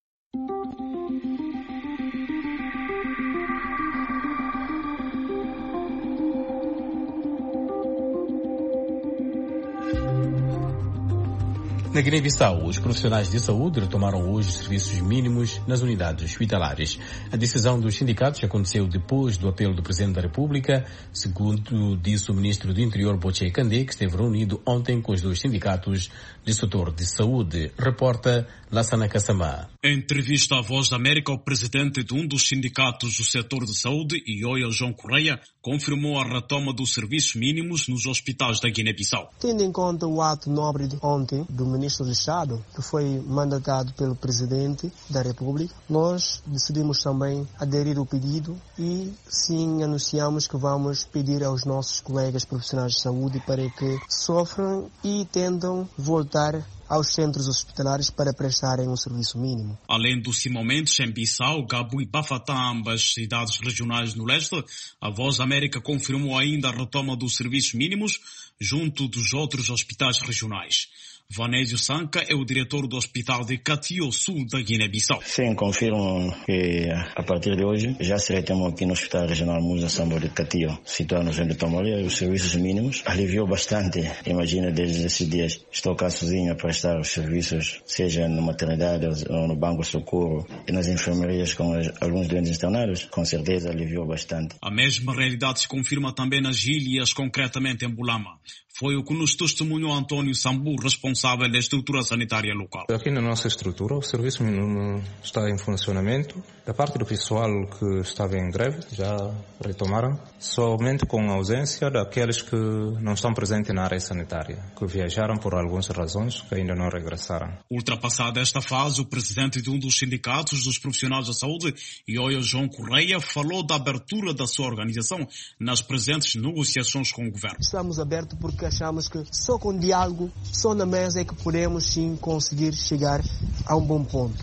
Na Guiné-Bissau, os profissionais de saúde retomaram hoje os serviços mínimos nas unidades hospitalares. A decisão dos sindicatos aconteceu depois do apelo do Presidente da República, segundo disse o Ministro do Interior, Bocé Kandé, que esteve reunido ontem com os dois sindicatos do setor de saúde. Reporta Lassana Kassamá. Em entrevista à Voz da América, o presidente de um dos sindicatos do setor de saúde, Ioia João Correia, confirmou a retoma dos serviços mínimos nos hospitais da Guiné-Bissau. Tendo em conta o ato nobre de ontem do Ministro do Estado, que foi mandatado pelo Presidente da República, nós decidimos também aderir ao pedido e sim anunciamos que vamos pedir aos nossos colegas profissionais de saúde para que sofram e tentam voltar aos centros hospitalares para prestarem um serviço mínimo. Além dos cimamentos em Bissau, Gabu e Bafatá, ambas cidades regionais no leste, a Voz da América confirmou ainda a retoma dos serviços mínimos junto dos outros hospitais regionais. Vanésio Sanca é o diretor do Hospital de Katio, sul da Guiné-Bissau. Sim, confirmo que a partir de hoje já se retomou aqui no Hospital Regional Musa Sambo de Katio, situado no centro de Tomolia, os serviços mínimos. Aliviou bastante. Imagina, desde esses dias estou cá sozinho a prestar os serviços, seja na maternidade ou no banco de socorro e nas enfermarias com alguns doentes internados. Com certeza aliviou bastante. A mesma realidade se confirma também nas ilhas, concretamente em Bulama. Foi o que nos testemunhou Antônio Sambu, responsável da estrutura sanitária local. Aqui na nossa estrutura, o serviço mínimo está em funcionamento. Da parte do pessoal que estava em greve, já retomaram, somente com a ausência daqueles que não estão presentes na área sanitária, que viajaram por algumas razões que ainda não regressaram. Ultrapassada esta fase, o presidente de um dos sindicatos dos profissionais da saúde, Ioia João Correia, falou da abertura da sua organização nas presentes negociações com o governo. Estamos abertos porque achamos que só com diálogo, só na mesa é que podemos sim conseguir chegar a um bom ponto.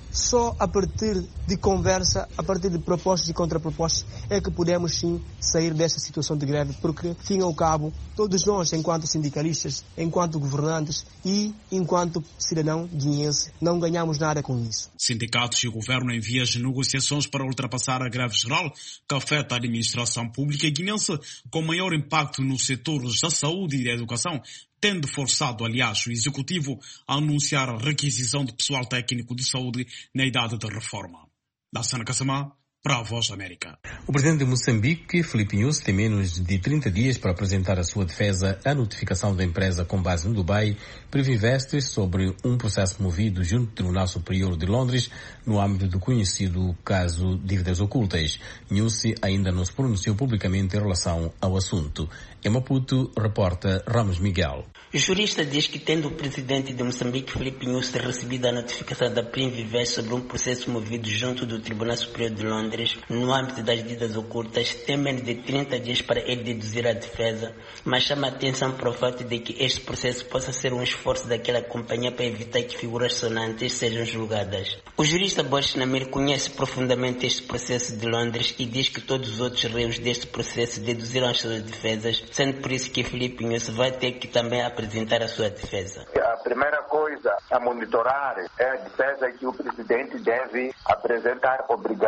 Só a partir de conversa, a partir de propostas e contrapropostas, é que podemos sim sair desta situação de greve, porque, fim ao cabo, todos nós, enquanto sindicalistas, enquanto governantes e enquanto cidadão guineense, não ganhamos nada com isso. Sindicatos e o governo em vias de negociações para ultrapassar a greve geral, que afeta a administração pública guineense, com maior impacto nos setores da saúde e da educação, tendo forçado, aliás, o Executivo a anunciar a requisição de pessoal técnico de saúde na idade da reforma. Da Sana Kassamá, para a Voz da América. O presidente de Moçambique, Filipe Nyusi, tem menos de trinta dias para apresentar a sua defesa à notificação da empresa com base no Dubai, Privinvest, sobre um processo movido junto ao Tribunal Superior de Londres no âmbito do conhecido caso Dívidas Ocultas. Nyusi ainda não se pronunciou publicamente em relação ao assunto. Em Maputo, reporta Ramos Miguel. O jurista diz que, tendo o presidente de Moçambique, Filipe Nyusi, recebido a notificação da Privinvest sobre um processo movido junto do Tribunal Superior de Londres no âmbito das dívidas ocultas, tem menos de trinta dias para ele deduzir a defesa, mas chama a atenção para o fato de que este processo possa ser um esforço daquela companhia para evitar que figuras sonantes sejam julgadas. O jurista Bosch Namir conhece profundamente este processo de Londres e diz que todos os outros réus deste processo deduziram as suas defesas, sendo por isso que Filipe Nyusi vai ter que também apresentar a sua defesa. A primeira coisa a monitorar é a defesa que o presidente deve apresentar obrigatoriamente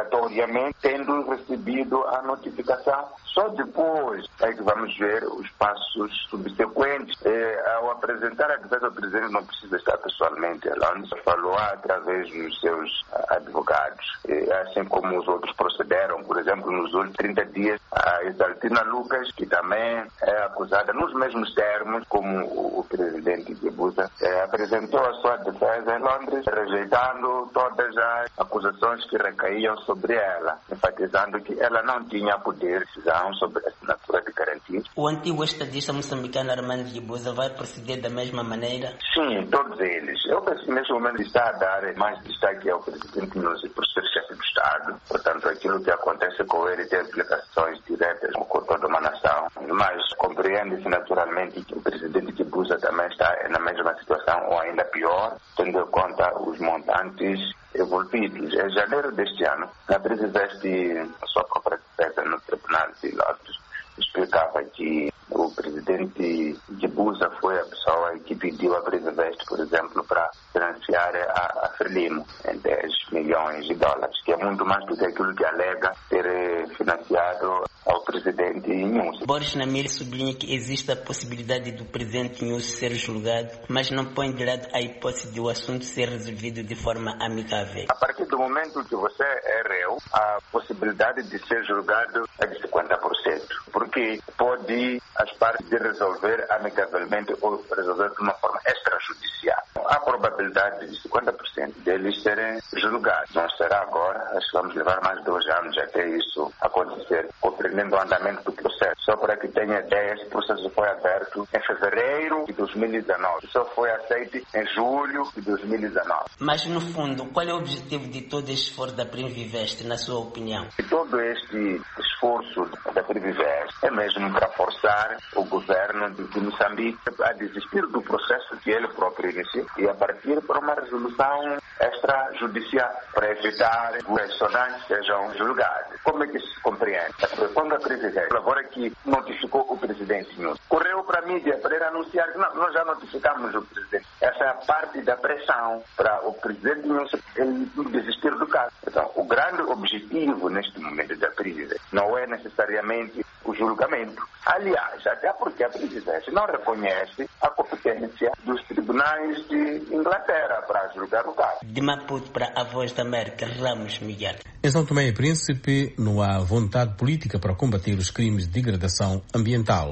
obviamente, tendo recebido a notificação. Só depois é que vamos ver os passos subsequentes. É, ao apresentar a defesa ao presidente, não precisa estar pessoalmente lá, falou através dos seus advogados. É, assim como os outros procederam, por exemplo, nos últimos trinta dias, a Exaltina Lucas, que também é acusada nos mesmos termos como o, o presidente Guebuza, é, apresentou a sua defesa em Londres, rejeitando todas as acusações que recaíam sobre ela, enfatizando que ela não tinha poder de decisão sobre a assinatura de garantias. O antigo estadista moçambicano Armando Guebuza vai proceder da mesma maneira? Sim, todos eles. Eu penso que neste momento está a dar mais destaque ao presidente Nunes por ser chefe do Estado. Portanto, aquilo que acontece com ele tem implicações diretas com toda uma nação. Mas compreende-se naturalmente que o presidente Guebuza também está na mesma situação, ou ainda pior, tendo em conta os montantes envolvidos. Em janeiro deste ano, a Presidente, a sua própria defesa no Tribunal de Londres, explicava que o presidente Guebuza foi a pessoa que pediu a Presidente, por exemplo, para financiar a, a Frelimo em dez milhões de dólares, que é muito mais do que aquilo que alega ter financiado ao presidente Nunes. Boris Namir sublinha que existe a possibilidade do presidente Nunes ser julgado, mas não põe de lado a hipótese de o assunto ser resolvido de forma amigável. A partir do momento que você é réu, a possibilidade de ser julgado é de cinquenta por cento, porque pode as partes de resolver amigavelmente ou resolver de uma forma extrajudicial. Há probabilidade de cinquenta por cento deles serem julgados. Não será agora, acho que vamos levar mais de dois anos até isso acontecer, compreendendo o andamento do processo. Só para que tenha ideia, esse processo foi aberto em fevereiro de dois mil e dezenove. Só foi aceito em julho de dois mil e dezenove. Mas, no fundo, qual é o objetivo de todo este esforço da Priviveste, na sua opinião? E todo este esforço da Priviveste é mesmo para forçar o governo de, de Moçambique a desistir do processo que ele próprio iniciou e a partir para uma resolução extrajudicial para evitar que os sonantes sejam julgados. Como é que isso se compreende? Quando a Presidente, agora que notificou o presidente Nunes, correu para a mídia para ele anunciar que não, nós já notificamos o presidente. Essa é a parte da pressão para o presidente Nunes desistir do caso. Então, o grande objetivo neste momento da Presidente não é necessariamente o julgamento. Aliás, até porque a Presidente não reconhece a competência dos tribunais de Inglaterra para julgar o caso. De Maputo para a Voz da América, Ramos Miguel. Em São Tomé e Príncipe, não há vontade política para combater os crimes de degradação ambiental,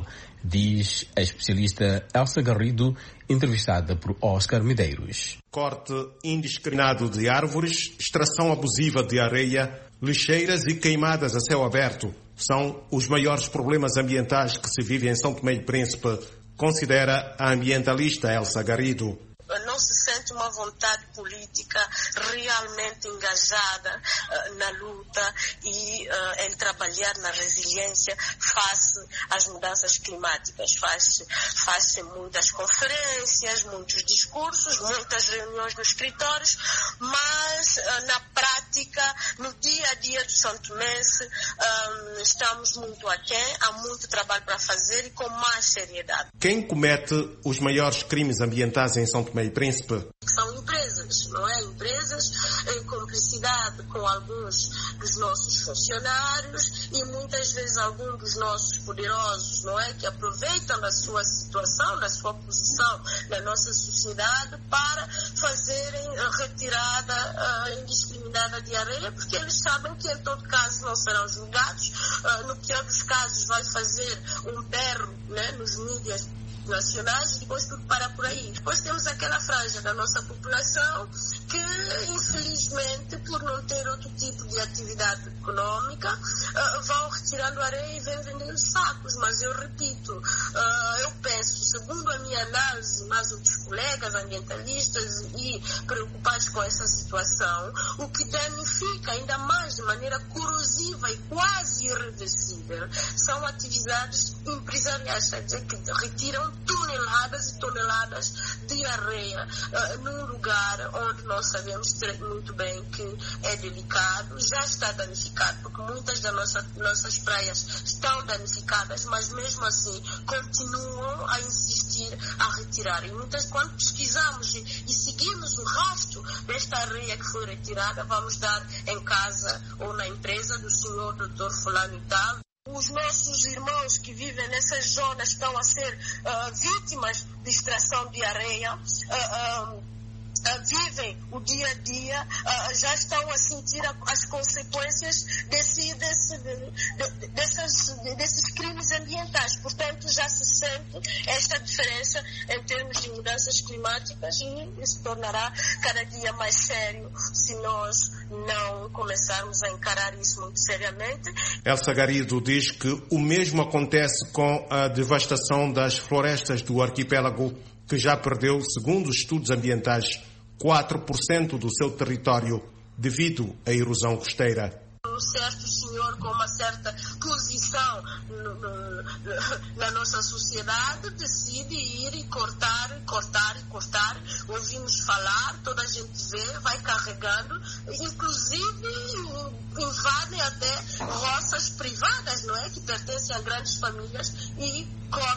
diz a especialista Elsa Garrido, entrevistada por Oscar Medeiros. Corte indiscriminado de árvores, extração abusiva de areia, lixeiras e queimadas a céu aberto são os maiores problemas ambientais que se vivem em São Tomé e Príncipe, considera a ambientalista Elsa Garrido. Não se sente uma vontade política realmente engajada uh, na luta e uh, em trabalhar na resiliência face às mudanças climáticas. Faz-se faz-se muitas conferências, muitos discursos, muitas reuniões nos escritórios, mas uh, na prática, no dia a dia do São Tomense, um, estamos muito aquém, há muito trabalho para fazer e com mais seriedade. Quem comete os maiores crimes ambientais em São Tomé e Príncipe? São empresas, não é? Empresas em cumplicidade com alguns dos nossos funcionários e muitas vezes alguns dos nossos poderosos, não é? Que aproveitam da sua situação, da sua posição na nossa sociedade para fazerem a retirada uh, indiscriminada de areia, porque eles sabem que em todo caso não serão julgados. Uh, no pior dos casos vai fazer um berro, né, nos mídias nacionais e depois tudo para por aí. Depois temos aquela franja da nossa população que, infelizmente, por não ter outro tipo de atividade econômica, uh, vão retirando areia e vêm vendendo sacos. Mas eu repito, uh, eu penso, segundo a minha análise, mas outros colegas ambientalistas e preocupados com essa situação, o que danifica ainda mais de maneira corrosiva e quase irreversível são atividades empresariais, quer dizer, que retiram toneladas e toneladas de areia uh, num lugar onde nós sabemos muito bem que é delicado, já está danificado, porque muitas das nossas, nossas praias estão danificadas, mas mesmo assim continuam a insistir a retirar retirar. E muitas, quando pesquisamos e, e seguimos o rastro desta areia que foi retirada, vamos dar em casa ou na empresa do senhor doutor fulano e tal. Os nossos irmãos que vivem nessas zonas estão a ser uh, vítimas de extração de areia. Uh, uh, Uh, vivem o dia a dia, uh, já estão a sentir a, as consequências desse, desse, de, de, dessas, de, desses crimes ambientais. Portanto, já se sente esta diferença em termos de mudanças climáticas e isso tornará cada dia mais sério se nós não começarmos a encarar isso muito seriamente. Elsa Garrido diz que o mesmo acontece com a devastação das florestas do arquipélago, que já perdeu, segundo os estudos ambientais, quatro por cento do seu território devido à erosão costeira. Um certo senhor com uma certa posição no, no, na nossa sociedade decide ir e cortar, cortar e cortar. Ouvimos falar, toda a gente vê, vai carregando, inclusive invadem até roças privadas, não é? Que pertencem a grandes famílias e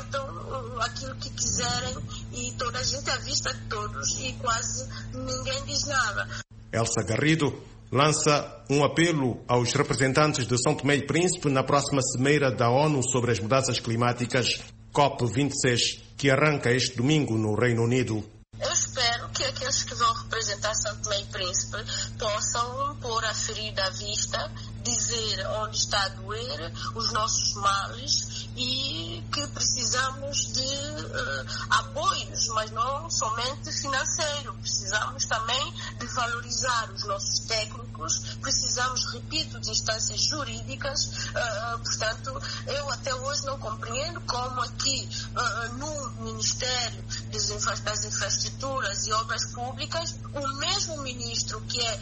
cortam aquilo que quiserem e toda a gente à vista de todos e quase ninguém diz nada. Elsa Garrido lança um apelo aos representantes de São Tomé e Príncipe na próxima cimeira da ONU sobre as mudanças climáticas, COP vinte e seis, que arranca este domingo no Reino Unido. Eu espero que aqueles que vão representar São Tomé e Príncipe possam pôr a ferida à vista, dizer onde está a doer, os nossos males e que precisamos de uh, apoios, mas não somente financeiro. Precisamos também de valorizar os nossos técnicos, precisamos, repito, de instâncias jurídicas. Uh, portanto, eu até hoje não compreendo como aqui uh, no Ministério das Infraestruturas e Obras Públicas, o mesmo ministro que é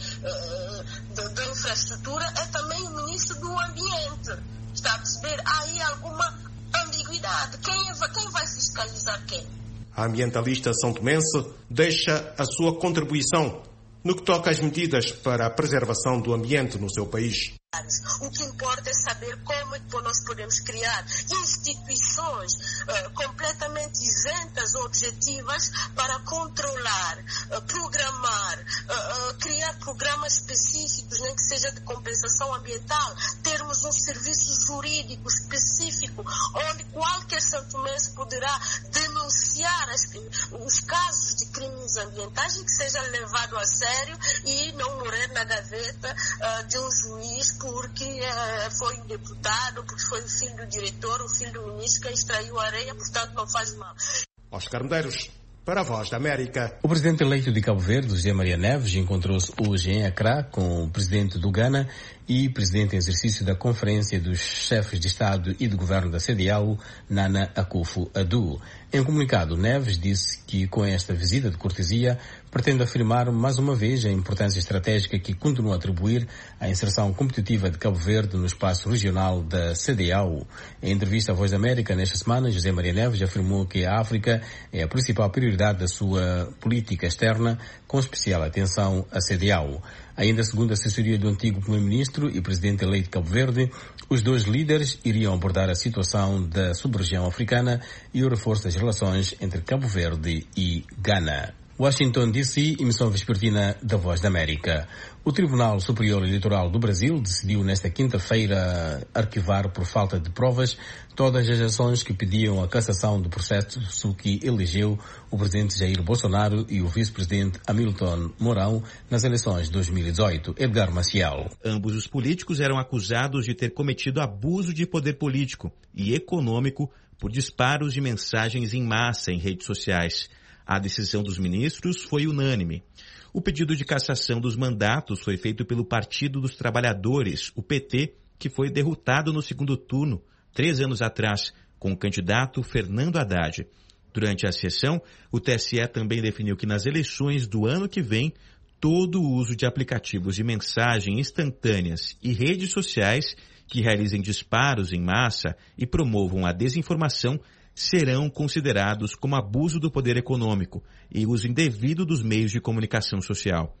uh, da infraestrutura é também o ministro do Ambiente. Está a perceber? Há aí alguma ambiguidade. Quem, é, quem vai fiscalizar quem? A ambientalista são tomense deixa a sua contribuição no que toca às medidas para a preservação do ambiente no seu país. O que importa é saber como é que nós podemos criar instituições uh, completamente isentas ou objetivas para controlar, uh, programar, uh, uh, criar programas específicos, nem que seja de compensação ambiental, termos um serviço jurídico específico onde qualquer santomense poderá denunciar as, os casos de crimes ambientais e que seja levado a sério e não morrer na gaveta uh, de um juiz porque uh, foi um deputado, porque foi o filho do diretor, o filho do ministro que extraiu a areia, portanto não faz mal. Oscar Medeiros, para a Voz da América. O presidente eleito de Cabo Verde, José Maria Neves, encontrou-se hoje em Accra com o presidente do Ghana e presidente em exercício da Conferência dos Chefes de Estado e de Governo da C D A O, Nana Akufo-Addo. Em um comunicado, Neves disse que com esta visita de cortesia pretende afirmar mais uma vez a importância estratégica que continua a atribuir à inserção competitiva de Cabo Verde no espaço regional da C D A O. Em entrevista à Voz da América nesta semana, José Maria Neves afirmou que a África é a principal prioridade da sua política externa, com especial atenção à C D A O. Ainda segundo a assessoria do antigo primeiro-ministro e presidente eleito de Cabo Verde, os dois líderes iriam abordar a situação da sub-região africana e o reforço das relações entre Cabo Verde e Ghana. Washington, D C, emissão vespertina da Voz da América. O Tribunal Superior Eleitoral do Brasil decidiu nesta quinta-feira arquivar por falta de provas todas as ações que pediam a cassação do processo que elegeu o presidente Jair Bolsonaro e o vice-presidente Hamilton Mourão nas eleições de dois mil e dezoito. Edgar Maciel. Ambos os políticos eram acusados de ter cometido abuso de poder político e econômico por disparos de mensagens em massa em redes sociais. A decisão dos ministros foi unânime. O pedido de cassação dos mandatos foi feito pelo Partido dos Trabalhadores, o P T, que foi derrotado no segundo turno, três anos atrás, com o candidato Fernando Haddad. Durante a sessão, o T S E também definiu que nas eleições do ano que vem, todo o uso de aplicativos de mensagem instantâneas e redes sociais que realizem disparos em massa e promovam a desinformação serão considerados como abuso do poder econômico e uso indevido dos meios de comunicação social.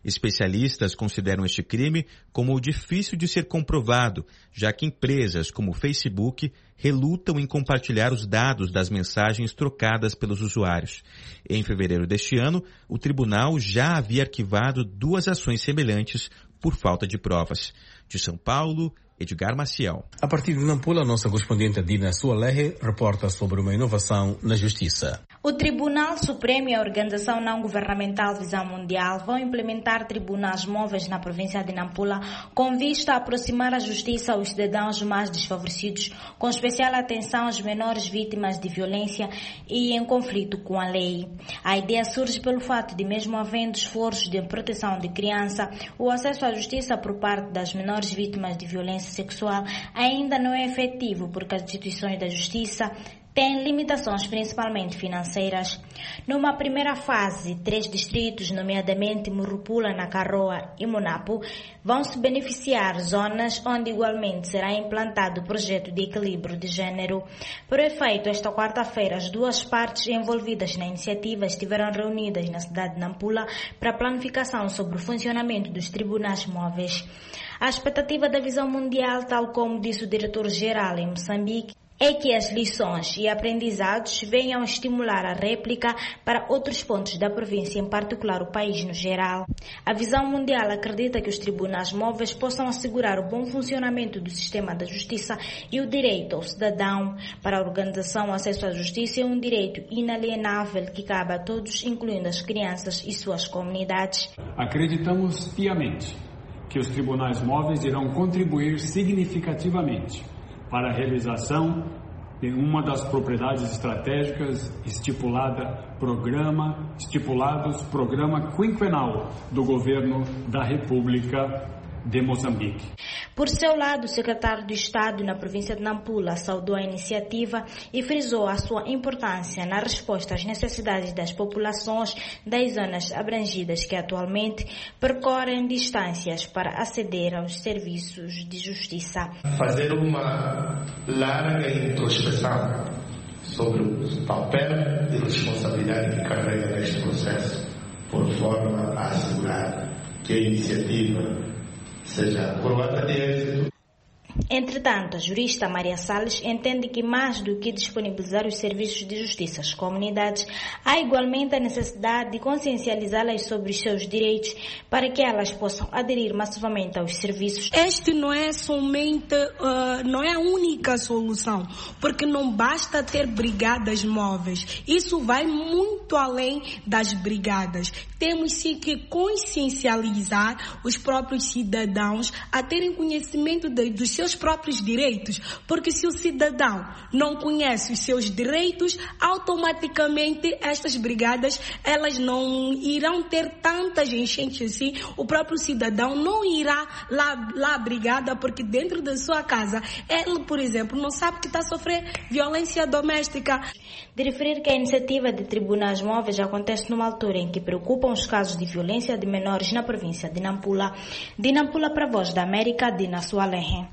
Especialistas consideram este crime como difícil de ser comprovado, já que empresas como o Facebook relutam em compartilhar os dados das mensagens trocadas pelos usuários. Em fevereiro deste ano, o tribunal já havia arquivado duas ações semelhantes por falta de provas. De São Paulo, Edgar Maciel. A partir de Nampula, a nossa correspondente Dina Sualehe reporta sobre uma inovação na justiça. O Tribunal Supremo e a Organização Não-Governamental Visão Mundial vão implementar tribunais móveis na província de Nampula com vista a aproximar a justiça aos cidadãos mais desfavorecidos, com especial atenção às menores vítimas de violência e em conflito com a lei. A ideia surge pelo fato de, mesmo havendo esforços de proteção de criança, o acesso à justiça por parte das menores vítimas de violência sexual ainda não é efetivo porque as instituições da justiça têm limitações principalmente financeiras. Numa primeira fase, três distritos, nomeadamente Murupula, Nakaroa e Munapu, vão se beneficiar zonas onde igualmente será implantado o projeto de equilíbrio de gênero. Por efeito, esta quarta-feira, as duas partes envolvidas na iniciativa estiveram reunidas na cidade de Nampula para a planificação sobre o funcionamento dos tribunais móveis. A expectativa da Visão Mundial, tal como disse o diretor-geral em Moçambique, é que as lições e aprendizados venham estimular a réplica para outros pontos da província, em particular o país no geral. A Visão Mundial acredita que os tribunais móveis possam assegurar o bom funcionamento do sistema da justiça e o direito ao cidadão. Para a organização, o acesso à justiça é um direito inalienável que cabe a todos, incluindo as crianças e suas comunidades. Acreditamos piamente que os tribunais móveis irão contribuir significativamente para a realização de uma das propriedades estratégicas estipulada programa, estipulados programa quinquenal do governo da República de Moçambique. Por seu lado, o secretário de Estado na província de Nampula saudou a iniciativa e frisou a sua importância na resposta às necessidades das populações das zonas abrangidas que atualmente percorrem distâncias para aceder aos serviços de justiça. Fazer uma larga introspeção sobre o papel e responsabilidade que carrega neste processo, por forma a assegurar que a iniciativa seja coroada de êxito. Entretanto, a jurista Maria Salles entende que mais do que disponibilizar os serviços de justiça às comunidades, há igualmente a necessidade de consciencializá-las sobre os seus direitos para que elas possam aderir massivamente aos serviços. Este não é somente, uh, não é a única solução, porque não basta ter brigadas móveis. Isso vai muito além das brigadas. Temos sim que consciencializar os próprios cidadãos a terem conhecimento de, dos seus próprios direitos, porque se o cidadão não conhece os seus direitos, automaticamente estas brigadas elas não irão ter tantas enchentes assim, o próprio cidadão não irá lá, lá à brigada, porque dentro da sua casa ele, por exemplo, não sabe que está a sofrer violência doméstica. De referir que a iniciativa de tribunais móveis acontece numa altura em que preocupam os casos de violência de menores na província de Nampula. De Nampula para a Voz da América, Dina Sualehe.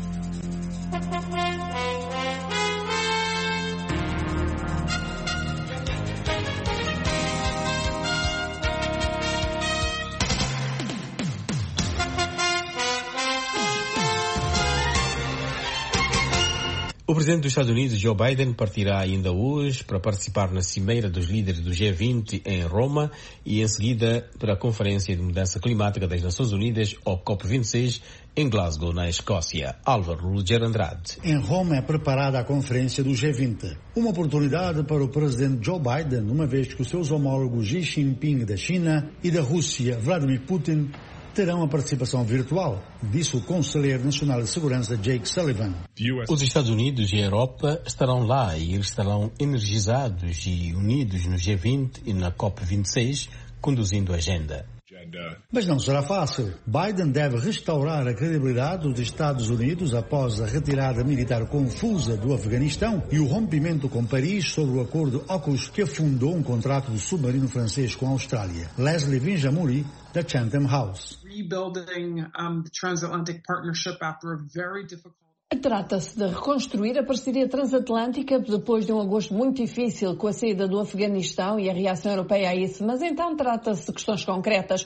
O presidente dos Estados Unidos, Joe Biden, partirá ainda hoje para participar na cimeira dos líderes do G vinte em Roma e em seguida para a Conferência de Mudança Climática das Nações Unidas, ou COP vinte e seis, em Glasgow, na Escócia. Álvaro Ruger Andrade. Em Roma é preparada a Conferência do G vinte. Uma oportunidade para o presidente Joe Biden, uma vez que os seus homólogos Xi Jinping da China e da Rússia, Vladimir Putin, terão a participação virtual, disse o Conselheiro Nacional de Segurança Jake Sullivan. Os Estados Unidos e a Europa estarão lá e eles estarão energizados e unidos no G vinte e na COP vinte e seis, conduzindo a agenda. Mas não será fácil. Biden deve restaurar a credibilidade dos Estados Unidos após a retirada militar confusa do Afeganistão e o rompimento com Paris sobre o acordo AUKUS, que afundou um contrato do submarino francês com a Austrália. Leslie Vinjamuri, da Chatham House. Rebuilding um, the transatlantic partnership after a very difficult. Trata-se de reconstruir a parceria transatlântica depois de um agosto muito difícil com a saída do Afeganistão e a reação europeia a isso, mas então trata-se de questões concretas.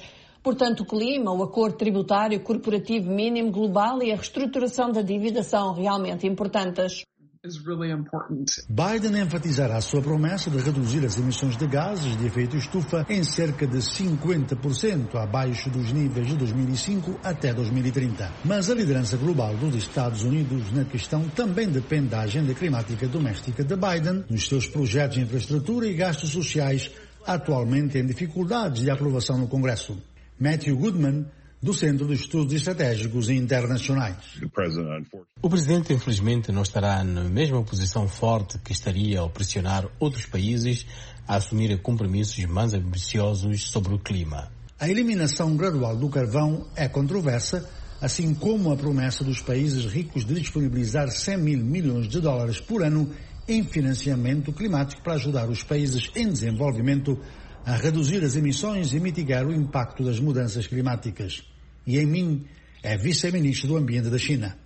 Portanto, o clima, o acordo tributário corporativo mínimo global e a reestruturação da dívida são realmente importantes. Biden enfatizará a sua promessa de reduzir as emissões de gases de efeito estufa em cerca de cinquenta por cento abaixo dos níveis de dois mil e cinco até dois mil e trinta. Mas a liderança global dos Estados Unidos na questão também depende da agenda climática doméstica de Biden, nos seus projetos de infraestrutura e gastos sociais, atualmente em dificuldades de aprovação no Congresso. Matthew Goodman, do Centro de Estudos Estratégicos Internacionais. O presidente, infelizmente, não estará na mesma posição forte que estaria ao pressionar outros países a assumir compromissos mais ambiciosos sobre o clima. A eliminação gradual do carvão é controversa, assim como a promessa dos países ricos de disponibilizar cem mil milhões de dólares por ano em financiamento climático para ajudar os países em desenvolvimento a reduzir as emissões e mitigar o impacto das mudanças climáticas. Ye Ming é vice-ministro do Ambiente da China.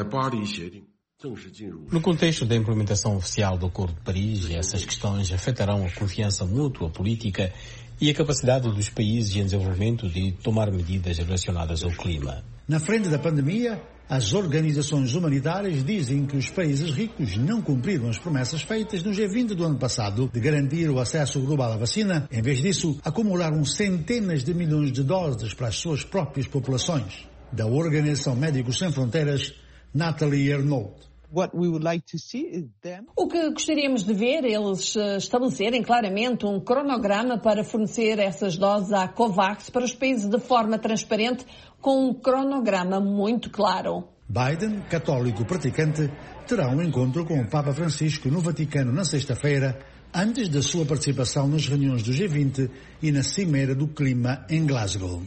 No contexto da implementação oficial do Acordo de Paris, essas questões afetarão a confiança mútua política e a capacidade dos países em desenvolvimento de tomar medidas relacionadas ao clima. Na frente da pandemia, as organizações humanitárias dizem que os países ricos não cumpriram as promessas feitas no G vinte do ano passado de garantir o acesso global à vacina. Em vez disso, acumularam centenas de milhões de doses para as suas próprias populações. Da Organização Médicos Sem Fronteiras, Nathalie Arnaud. O que gostaríamos de ver eles estabelecerem claramente um cronograma para fornecer essas doses à COVAX para os países de forma transparente, com um cronograma muito claro. Biden, católico praticante, terá um encontro com o Papa Francisco no Vaticano na sexta-feira, antes da sua participação nas reuniões do G vinte e na Cimeira do Clima em Glasgow.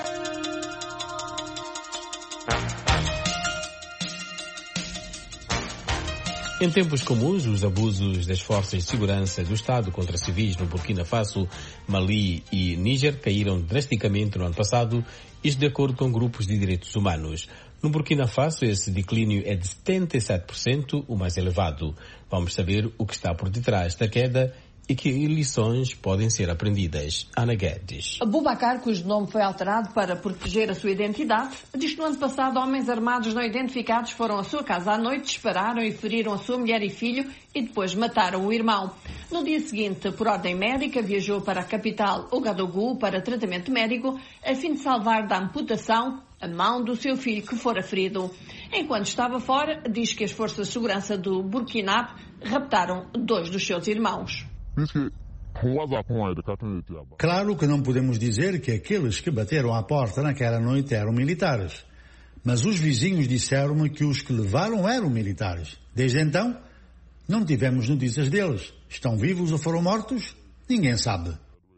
Em tempos comuns, os abusos das forças de segurança do Estado contra civis no Burkina Faso, Mali e Níger caíram drasticamente no ano passado, isto de acordo com grupos de direitos humanos. No Burkina Faso, esse declínio é de setenta e sete por cento, o mais elevado. Vamos saber o que está por detrás da queda e que lições podem ser aprendidas. Ana Guedes. Boubacar, cujo nome foi alterado para proteger a sua identidade, diz que no ano passado homens armados não identificados foram à sua casa à noite, dispararam e feriram a sua mulher e filho e depois mataram o irmão. No dia seguinte, por ordem médica, viajou para a capital Ouagadougou para tratamento médico, a fim de salvar da amputação a mão do seu filho que fora ferido. Enquanto estava fora, diz que as forças de segurança do Burkina raptaram dois dos seus irmãos. Claro que não podemos dizer que aqueles que bateram à porta naquela noite eram militares. Mas os vizinhos disseram-me que os que levaram eram militares. Desde então, não tivemos notícias deles. Estão vivos ou foram mortos? Ninguém sabe.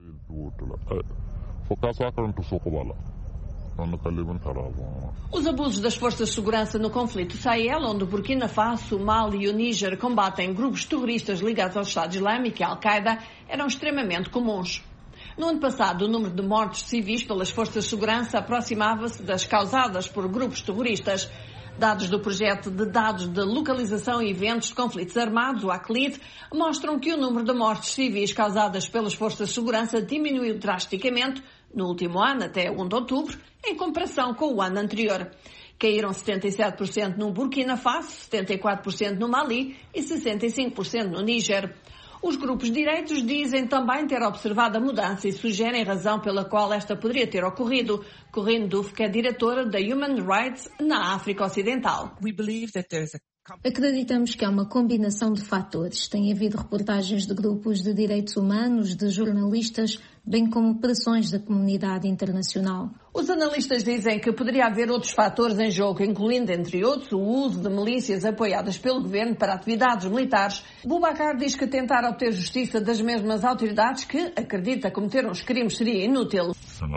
Os abusos das forças de segurança no conflito Sahel, onde o Burkina Faso, o Mali e o Níger combatem grupos terroristas ligados ao Estado Islâmico e à Al-Qaeda, eram extremamente comuns. No ano passado, o número de mortes civis pelas forças de segurança aproximava-se das causadas por grupos terroristas. Dados do projeto de dados de localização e eventos de conflitos armados, o A C L I D, mostram que o número de mortes civis causadas pelas forças de segurança diminuiu drasticamente no último ano, até primeiro de outubro, em comparação com o ano anterior. Caíram setenta e sete por cento no Burkina Faso, setenta e quatro por cento no Mali e sessenta e cinco por cento no Níger. Os grupos de direitos dizem também ter observado a mudança e sugerem razão pela qual esta poderia ter ocorrido. Corinne Duf, que é diretora da Human Rights na África Ocidental. Acreditamos que há uma combinação de fatores. Tem havido reportagens de grupos de direitos humanos, de jornalistas, bem como pressões da comunidade internacional. Os analistas dizem que poderia haver outros fatores em jogo, incluindo, entre outros, o uso de milícias apoiadas pelo governo para atividades militares. Boubacar diz que tentar obter justiça das mesmas autoridades que, acredita, cometeram os crimes seria inútil.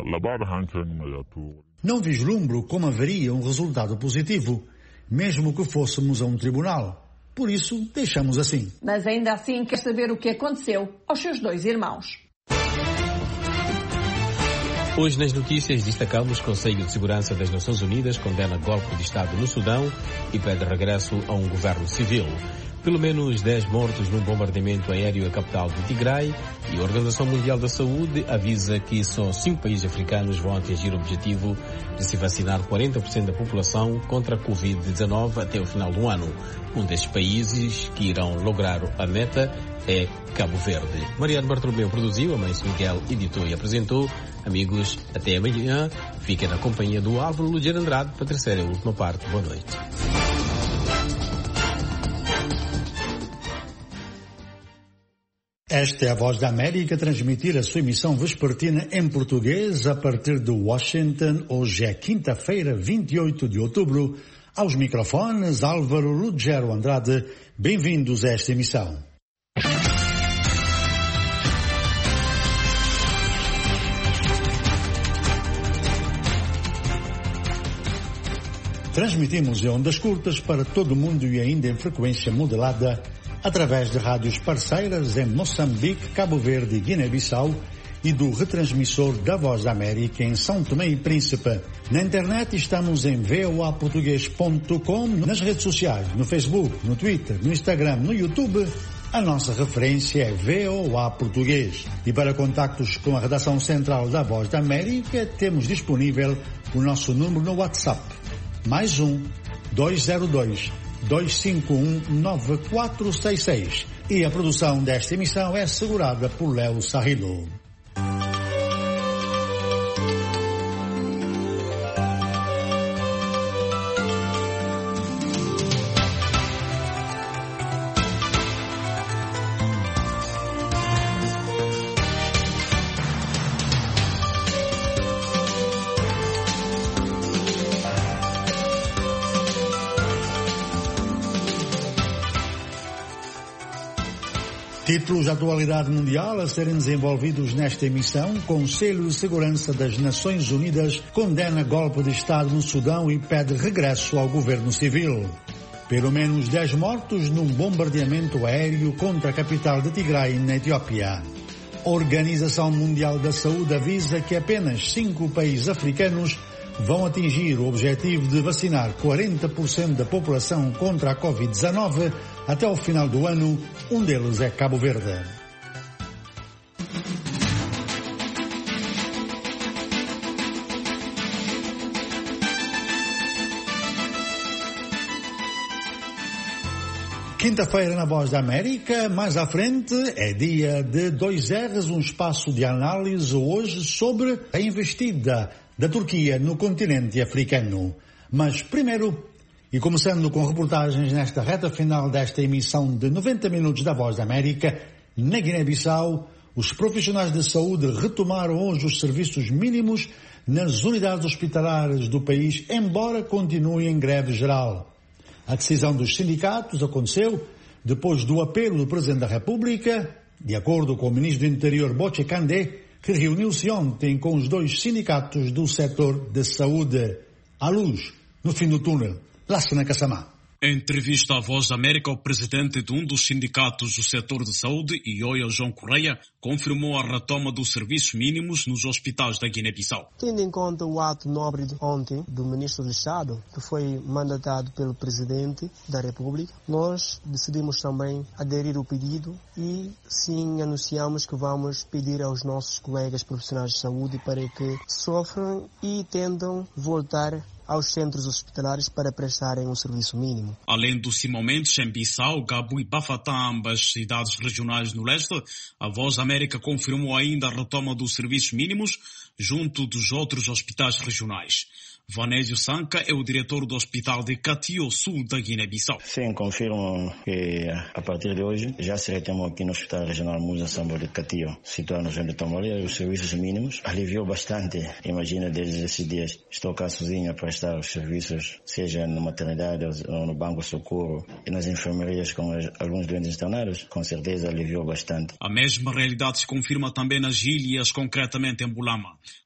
Não vislumbro como haveria um resultado positivo, mesmo que fôssemos a um tribunal. Por isso, deixamos assim. Mas ainda assim quer saber o que aconteceu aos seus dois irmãos. Hoje nas notícias destacamos que o Conselho de Segurança das Nações Unidas condena golpe de Estado no Sudão e pede regresso a um governo civil. Pelo menos dez mortos num bombardeamento aéreo à capital do Tigray, e a Organização Mundial da Saúde avisa que só cinco países africanos vão atingir o objetivo de se vacinar quarenta por cento da população contra a covid dezenove até o final do ano. Um destes países que irão lograr a meta é Cabo Verde. Mariano Bartolomeu produziu, a Mãe Miguel editou e apresentou. Amigos, até amanhã. Fiquem na companhia do Álvaro Luger Andrade para a terceira e última parte. Boa noite. Esta é a Voz da América, transmitir a sua emissão vespertina em português a partir de Washington. Hoje é quinta-feira, vinte e oito de outubro. Aos microfones, Álvaro Lugero Andrade. Bem-vindos a esta emissão. Transmitimos em ondas curtas para todo o mundo e ainda em frequência modulada através de rádios parceiras em Moçambique, Cabo Verde e Guiné-Bissau e do retransmissor da Voz da América em São Tomé e Príncipe. Na internet estamos em v o a português ponto com, nas redes sociais, no Facebook, no Twitter, no Instagram, no YouTube. A nossa referência é V O A Português. E para contactos com a redação central da Voz da América, temos disponível o nosso número no WhatsApp. Mais um, dois zero dois, dois cinco um, nove quatro seis seis. E a produção desta emissão é assegurada por Léo Sarrilo. Títulos da atualidade mundial a serem desenvolvidos nesta emissão. Conselho de Segurança das Nações Unidas condena golpe de Estado no Sudão e pede regresso ao governo civil. Pelo menos dez mortos num bombardeamento aéreo contra a capital de Tigray, na Etiópia. A Organização Mundial da Saúde avisa que apenas cinco países africanos vão atingir o objetivo de vacinar quarenta por cento da população contra a covid dezenove até o final do ano. Um deles é Cabo Verde. Quinta-feira na Voz da América, mais à frente, é dia de dois R's, um espaço de análise hoje sobre a investida da Turquia no continente africano. Mas primeiro, e começando com reportagens nesta reta final desta emissão de noventa minutos da Voz da América, na Guiné-Bissau, os profissionais de saúde retomaram hoje os serviços mínimos nas unidades hospitalares do país, embora continuem em greve geral. A decisão dos sindicatos aconteceu depois do apelo do Presidente da República, de acordo com o Ministro do Interior, Boche Kandé, que reuniu-se ontem com os dois sindicatos do setor de saúde. À luz, no fim do túnel. Lassana Kassamá. Em entrevista à Voz da América, o presidente de um dos sindicatos do setor de saúde, Ioia João Correia, confirmou a retoma dos serviços mínimos nos hospitais da Guiné-Bissau. Tendo em conta o ato nobre de ontem do Ministro do Estado, que foi mandatado pelo Presidente da República, nós decidimos também aderir ao pedido e sim anunciamos que vamos pedir aos nossos colegas profissionais de saúde para que sofram e tentam voltar aos centros hospitalares para prestarem um serviço mínimo. Além dos cimamentos em Bissau, Gabu e Bafatá, ambas cidades regionais no leste, a Voz da América confirmou ainda a retoma dos serviços mínimos junto dos outros hospitais regionais. Vanésio Sanca é o diretor do Hospital de Katio, sul da Guiné-Bissau. Sim, confirmo que a partir de hoje já se retomou aqui no Hospital Regional Musa Sambo de Katio, situado no centro de Tomolia, os serviços mínimos. Aliviou bastante, imagina, desde esses dias. Estou cá sozinho a prestar os serviços, seja na maternidade ou no banco de socorro e nas enfermarias com alguns doentes internados. Com certeza aliviou bastante. A mesma realidade se confirma também nas ilhas, concretamente em Bulama.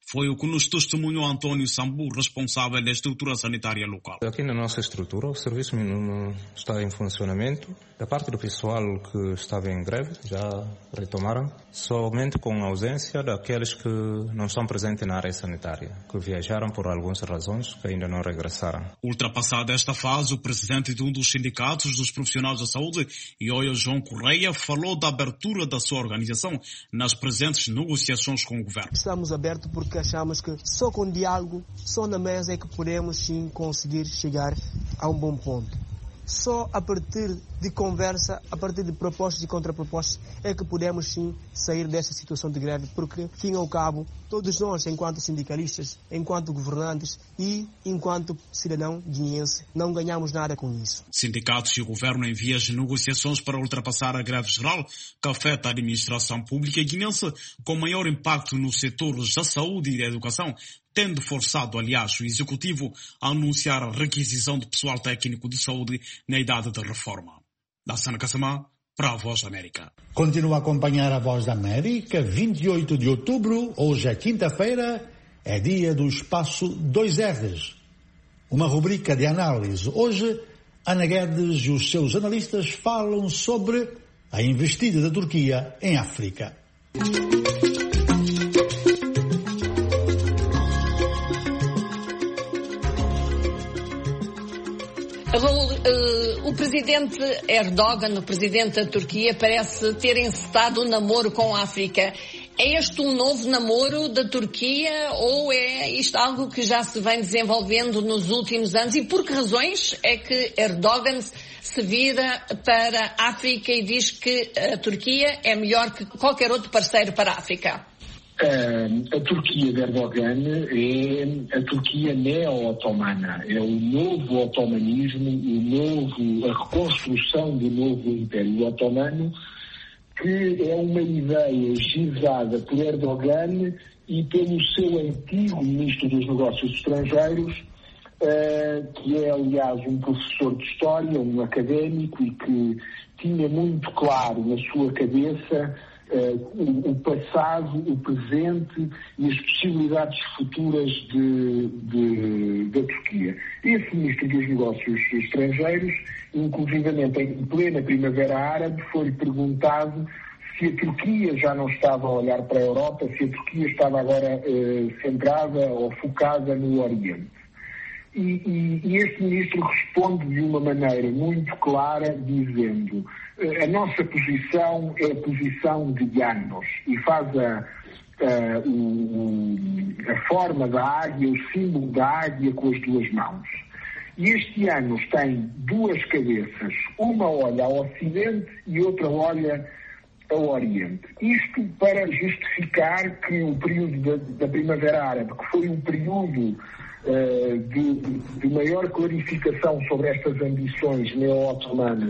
Foi o que nos testemunhou António Sambu, responsável da estrutura sanitária local. Aqui na nossa estrutura, o serviço mínimo está em funcionamento. Da parte do pessoal que estava em greve, já retomaram, somente com a ausência daqueles que não estão presentes na área sanitária, que viajaram por algumas razões que ainda não regressaram. Ultrapassada esta fase, o presidente de um dos sindicatos dos profissionais da saúde, Ioio João Correia, falou da abertura da sua organização nas presentes negociações com o governo. Estamos abertos porque achamos que só com diálogo, só na mesa é que podemos sim conseguir chegar a um bom ponto. Só a partir de conversa, a partir de propostas e contrapropostas, é que podemos sim sair desta situação de greve, porque, fim ao cabo, todos nós, enquanto sindicalistas, enquanto governantes e enquanto cidadão guineense, não ganhamos nada com isso. Sindicatos e o governo em vias de negociações para ultrapassar a greve geral que afeta a administração pública guineense, com maior impacto nos setores da saúde e da educação, tendo forçado, aliás, o Executivo a anunciar a requisição de pessoal técnico de saúde na idade da reforma. Da Sana Kassamá, para a Voz da América. Continua a acompanhar a Voz da América, vinte e oito de outubro, hoje é quinta-feira, é dia do Espaço dois R's. Uma rubrica de análise. Hoje, Ana Guedes e os seus analistas falam sobre a investida da Turquia em África. Raul, uh, o presidente Erdogan, o presidente da Turquia, parece ter encetado um namoro com a África. É este um novo namoro da Turquia ou é isto algo que já se vem desenvolvendo nos últimos anos? E por que razões é que Erdogan se vira para a África e diz que a Turquia é melhor que qualquer outro parceiro para a África? Uh, a Turquia de Erdogan é a Turquia neo-otomana, é o novo otomanismo, o novo, a reconstrução do novo Império Otomano, que é uma ideia gizada por Erdogan e pelo seu antigo Ministro dos Negócios Estrangeiros, uh, que é, aliás, um professor de História, um académico e que tinha muito claro na sua cabeça Uh, o, o passado, o presente e as possibilidades futuras de, de, da Turquia. Esse Ministro dos Negócios Estrangeiros, inclusivamente em plena Primavera Árabe, foi-lhe perguntado se a Turquia já não estava a olhar para a Europa, se a Turquia estava agora uh, centrada ou focada no Oriente. E, e, e este Ministro responde de uma maneira muito clara, dizendo: a nossa posição é a posição de Llanos, e faz a, a, o, a forma da águia, o símbolo da águia com as duas mãos. E este Llanos tem duas cabeças, uma olha ao Ocidente e outra olha ao Oriente. Isto para justificar que o período da, da Primavera Árabe, que foi um período uh, de, de maior clarificação sobre estas ambições neo-otomanas,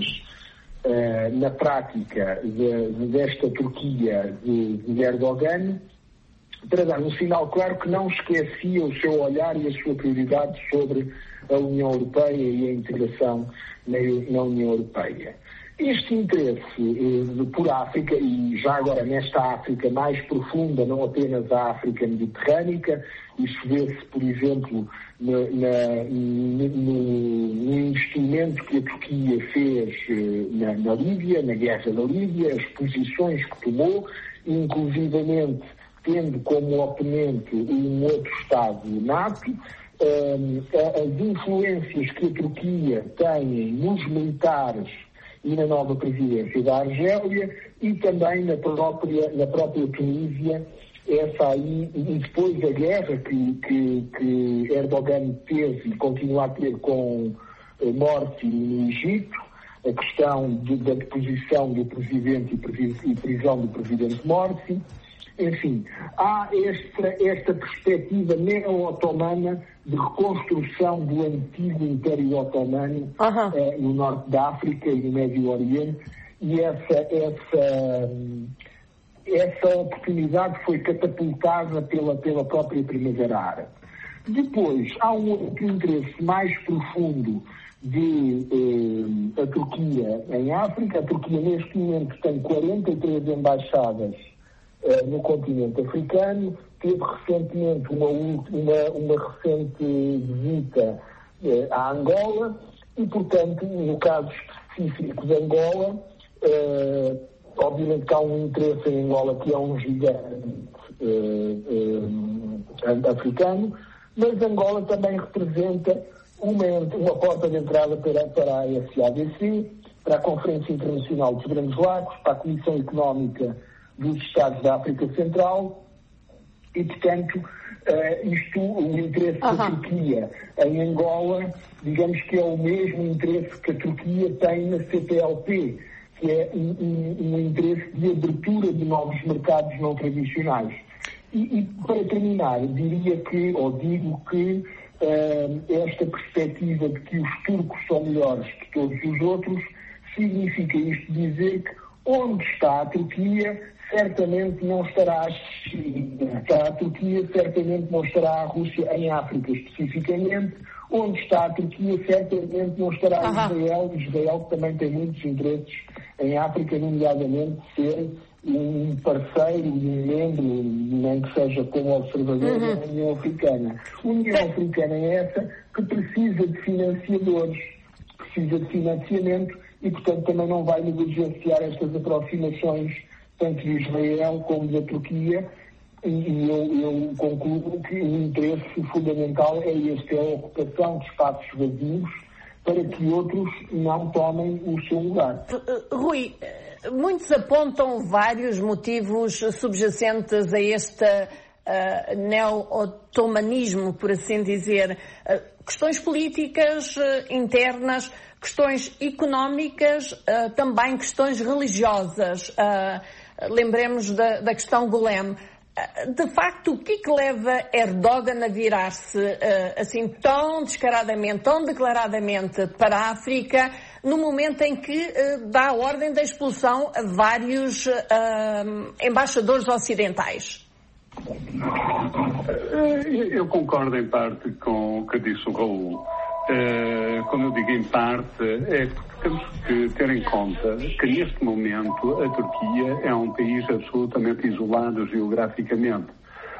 Uh, na prática de, de, desta Turquia de, de Erdogan, para dar um sinal claro que não esquecia o seu olhar e a sua prioridade sobre a União Europeia e a integração na, na União Europeia. Este interesse uh, por África, e já agora nesta África mais profunda, não apenas a África mediterrânica, isso vê-se, por exemplo, na, na, no, no investimento que a Turquia fez uh, na, na Líbia, na guerra da Líbia, as posições que tomou, inclusivamente tendo como oponente um outro Estado NATO, um, as influências que a Turquia tem nos militares e na nova presidência da Argélia e também na própria, na própria Tunísia, essa aí, e depois da guerra que, que, que Erdogan teve e continua a ter com eh, Morsi no Egito, a questão de, da deposição do presidente e, e prisão do presidente Morsi. Enfim, há esta, esta perspectiva neo-otomana de reconstrução do antigo Império Otomano uh-huh. eh, no norte da África e no Médio Oriente, e essa, essa, essa oportunidade foi catapultada pela, pela própria Primavera Árabe. Depois, há um outro interesse mais profundo de eh, a Turquia em África. A Turquia, neste momento, tem quarenta e três embaixadas uh, no continente africano, teve recentemente uma, uma, uma recente visita uh, à Angola e, portanto, no caso específico de Angola, uh, obviamente que há um interesse em Angola, que é um gigante uh, uh, africano, mas Angola também representa uma, uma porta de entrada para, para a S A D C, para a Conferência Internacional dos Grandes Lagos, para a Comissão Económica dos Estados da África Central e, portanto, uh, isto, o interesse uhum. da Turquia em Angola, digamos que é o mesmo interesse que a Turquia tem na C P L P, que é um, um, um interesse de abertura de novos mercados não tradicionais. E, e para terminar, diria que, ou digo que, uh, esta perspectiva de que os turcos são melhores que todos os outros, significa isto dizer que onde está a Turquia, certamente não estará a China. Está a Turquia, certamente não estará a Rússia, em África especificamente. Onde está a Turquia, certamente não estará a Israel. Israel também tem muitos interesses em África, nomeadamente ser um parceiro, um membro, nem que seja como observador uhum. da União Africana. A União Africana é essa que precisa de financiadores, precisa de financiamento e, portanto, também não vai negligenciar estas aproximações tanto de Israel como da Turquia, e eu, eu concluo que o interesse fundamental é este, é a ocupação de espaços vazios para que outros não tomem o seu lugar. Rui, muitos apontam vários motivos subjacentes a este uh, neo-otomanismo, por assim dizer. Uh, questões políticas uh, internas, questões económicas, uh, também questões religiosas. Uh, lembremos da, da questão Gulen. De facto, o que é que leva Erdogan a virar-se uh, assim tão descaradamente, tão declaradamente para a África, no momento em que uh, dá a ordem da expulsão a vários uh, embaixadores ocidentais? Eu concordo em parte com o que disse o Raul. Uh, quando eu digo em parte, é porque temos que ter em conta que neste momento a Turquia é um país absolutamente isolado geograficamente.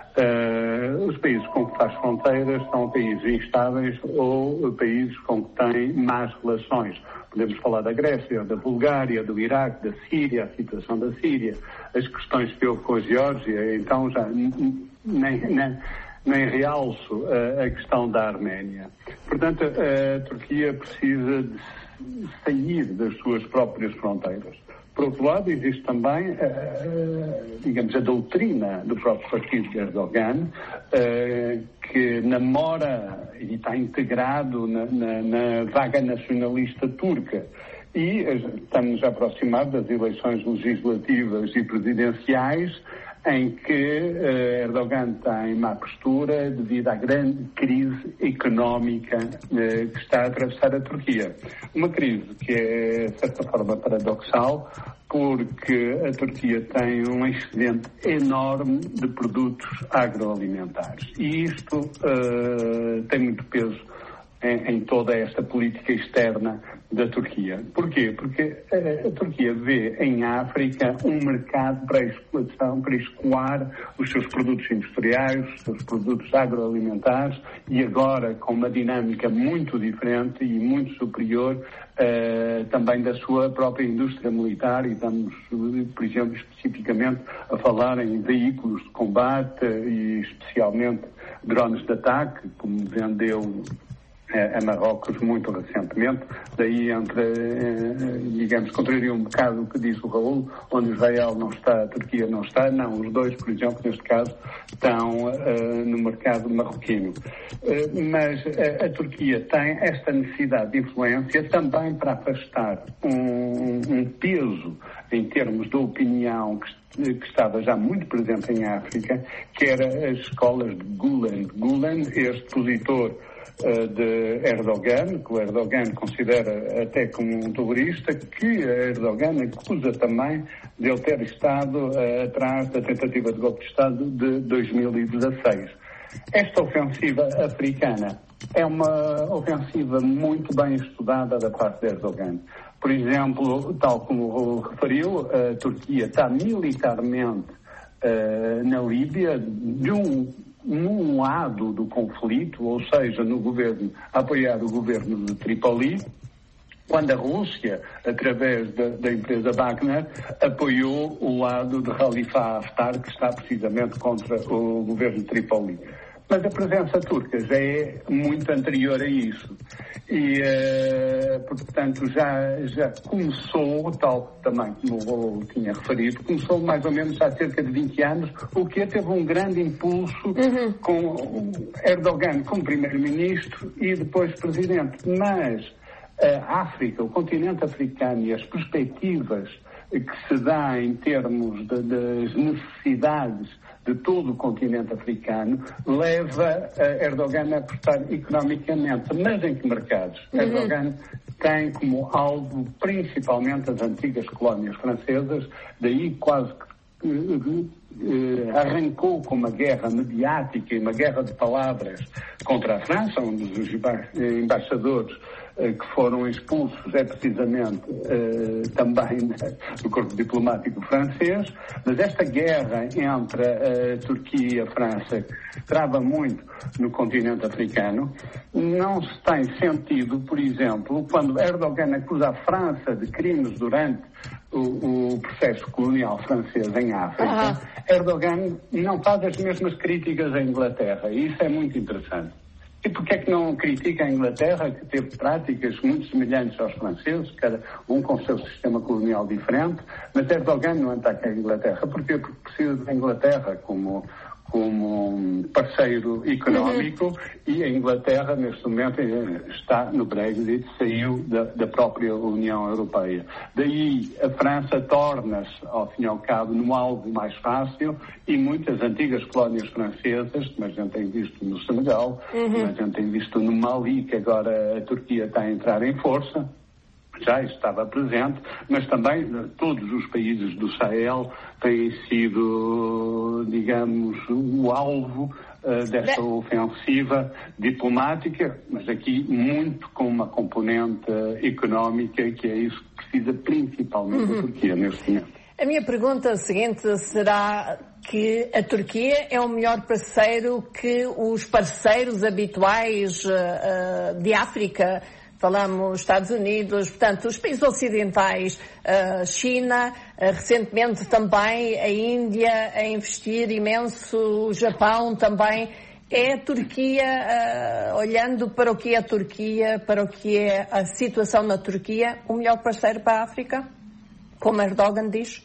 Uh, os países com que faz fronteiras são países instáveis ou países com que têm más relações. Podemos falar da Grécia, da Bulgária, do Iraque, da Síria, a situação da Síria, as questões que houve com a Geórgia, então já nem... nem nem realço uh, a questão da Arménia. Portanto, a Turquia precisa de sair das suas próprias fronteiras. Por outro lado, existe também, uh, digamos, a doutrina do próprio partido de Erdogan, uh, que namora e está integrado na, na, na vaga nacionalista turca. E estamos aproximados das eleições legislativas e presidenciais, em que uh, Erdogan está em má postura devido à grande crise económica uh, que está a atravessar a Turquia. Uma crise que é, de certa forma, paradoxal, porque a Turquia tem um excedente enorme de produtos agroalimentares. E isto uh, tem muito peso em, em toda esta política externa da Turquia. Porquê? Porque a, a Turquia vê em África um mercado para a exploração, para escoar os seus produtos industriais, os seus produtos agroalimentares, e agora com uma dinâmica muito diferente e muito superior uh, também da sua própria indústria militar, e estamos, por exemplo, especificamente a falar em veículos de combate e especialmente drones de ataque, como vendeu a Marrocos muito recentemente. Daí entre, digamos, contraria um bocado o que disse o Raul, onde Israel não está, a Turquia não está. Não, os dois, por exemplo, neste caso, estão uh, no mercado marroquino. Uh, mas uh, a Turquia tem esta necessidade de influência também para afastar um, um peso em termos de opinião que, que estava já muito presente em África, que era as escolas de Gulen. Gulen, este expositor de Erdogan, que o Erdogan considera até como um terrorista, que Erdogan acusa também de ele ter estado uh, atrás da tentativa de golpe de Estado de dois mil e dezasseis. Esta ofensiva africana é uma ofensiva muito bem estudada da parte de Erdogan. Por exemplo, tal como referiu, a Turquia está militarmente uh, na Líbia, de um, num lado do conflito, ou seja, no governo, a apoiar o governo de Tripoli, quando a Rússia, através da, da empresa Wagner, apoiou o lado de Khalifa Haftar, que está precisamente contra o governo de Tripoli. Mas a presença turca já é muito anterior a isso. E, uh, portanto, já, já começou, tal também como eu tinha referido, começou mais ou menos há cerca de vinte anos, o que teve um grande impulso uhum. com Erdogan como primeiro-ministro e depois presidente. Mas a África, o continente africano e as perspectivas que se dá em termos de, das necessidades de todo o continente africano leva a Erdogan a apostar economicamente. Mas em que mercados? Uhum. Erdogan tem como alvo principalmente as antigas colónias francesas, daí quase que uh, uh, arrancou com uma guerra mediática e uma guerra de palavras contra a França, onde os embaixadores que foram expulsos é precisamente uh, também do corpo diplomático francês, mas esta guerra entre a Turquia e a França, que trava muito no continente africano, não se tem sentido, por exemplo, quando Erdogan acusa a França de crimes durante o, o processo colonial francês em África, uhum. Erdogan não faz as mesmas críticas à Inglaterra, e isso é muito interessante. E porquê é que não critica a Inglaterra, que teve práticas muito semelhantes aos franceses, cada um com o seu sistema colonial diferente, mas Erdogan não ataca a Inglaterra? Porquê? Porque precisa da Inglaterra como, como parceiro económico, uhum. e a Inglaterra, neste momento, está no Brexit, saiu da, da própria União Europeia. Daí a França torna-se, ao fim e ao cabo, num alvo mais fácil, e muitas antigas colónias francesas, como a gente tem visto no Senegal, uhum. como a gente tem visto no Mali, que agora a Turquia está a entrar em força, já estava presente, mas também todos os países do Sahel têm sido, digamos, o alvo uh, desta ofensiva diplomática, mas aqui muito com uma componente uh, económica, que é isso que precisa principalmente uhum. a Turquia neste momento. A minha pergunta seguinte será que a Turquia é o melhor parceiro que os parceiros habituais uh, uh, de África. Falamos Estados Unidos, portanto, os países ocidentais, uh, China, uh, recentemente também a Índia a investir imenso, o Japão também. É a Turquia, uh, olhando para o que é a Turquia, para o que é a situação na Turquia, o melhor parceiro para a África? Como Erdogan diz?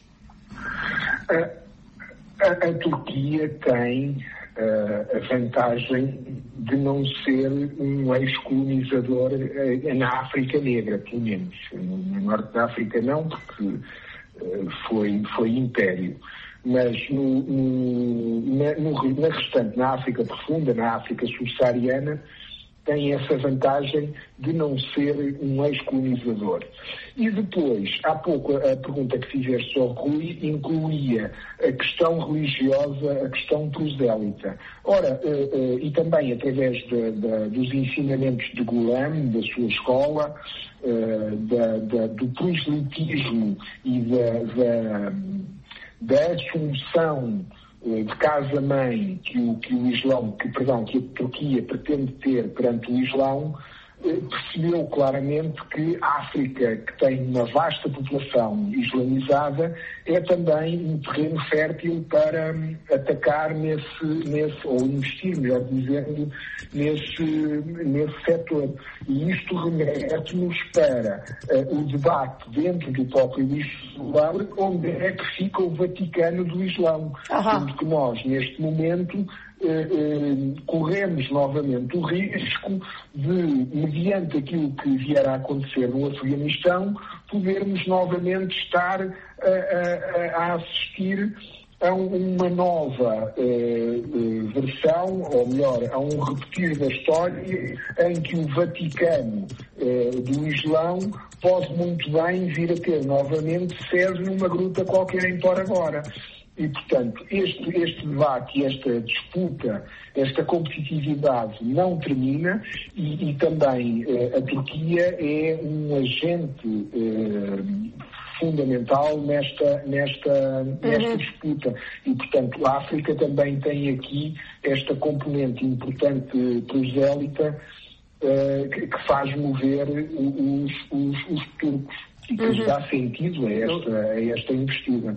A, a, a Turquia tem Uh, a vantagem de não ser um ex-colonizador uh, na África Negra, pelo menos. No, no norte da África não, porque uh, foi, foi império. Mas no, no, na, no, na restante, na África profunda, na África subsaariana, tem essa vantagem de não ser um ex-colonizador. E depois, há pouco, a pergunta que fizeste ao Rui incluía a questão religiosa, a questão prosélita. Ora, uh, uh, e também através de, de, dos ensinamentos de Gulam, da sua escola, uh, da, da, do proselitismo e da, da, da assunção de casa-mãe que o, que o Islão, que, perdão, que a Turquia pretende ter perante o Islão, percebeu claramente que a África, que tem uma vasta população islamizada, é também um terreno fértil para um, atacar nesse, nesse, ou investir, melhor dizendo, nesse, nesse setor. E isto remete-nos para uh, o debate dentro do próprio Islão, onde é que fica o Vaticano do Islão. Sendo que nós, neste momento, Uh, uh, corremos novamente o risco de, mediante aquilo que vier a acontecer no Afeganistão, podermos novamente estar uh, uh, a assistir a uma nova uh, uh, versão, ou melhor, a um repetir da história em que o Vaticano uh, do Islão pode muito bem vir a ter novamente sede numa gruta qualquer em por agora. E, portanto, este, este debate e esta disputa, esta competitividade não termina e, e também eh, a Turquia é um agente eh, fundamental nesta, nesta, nesta uhum. disputa. E, portanto, a África também tem aqui esta componente importante prosélita uh, que, que faz mover os, os, os turcos e que uhum. dá sentido a esta, a esta investida.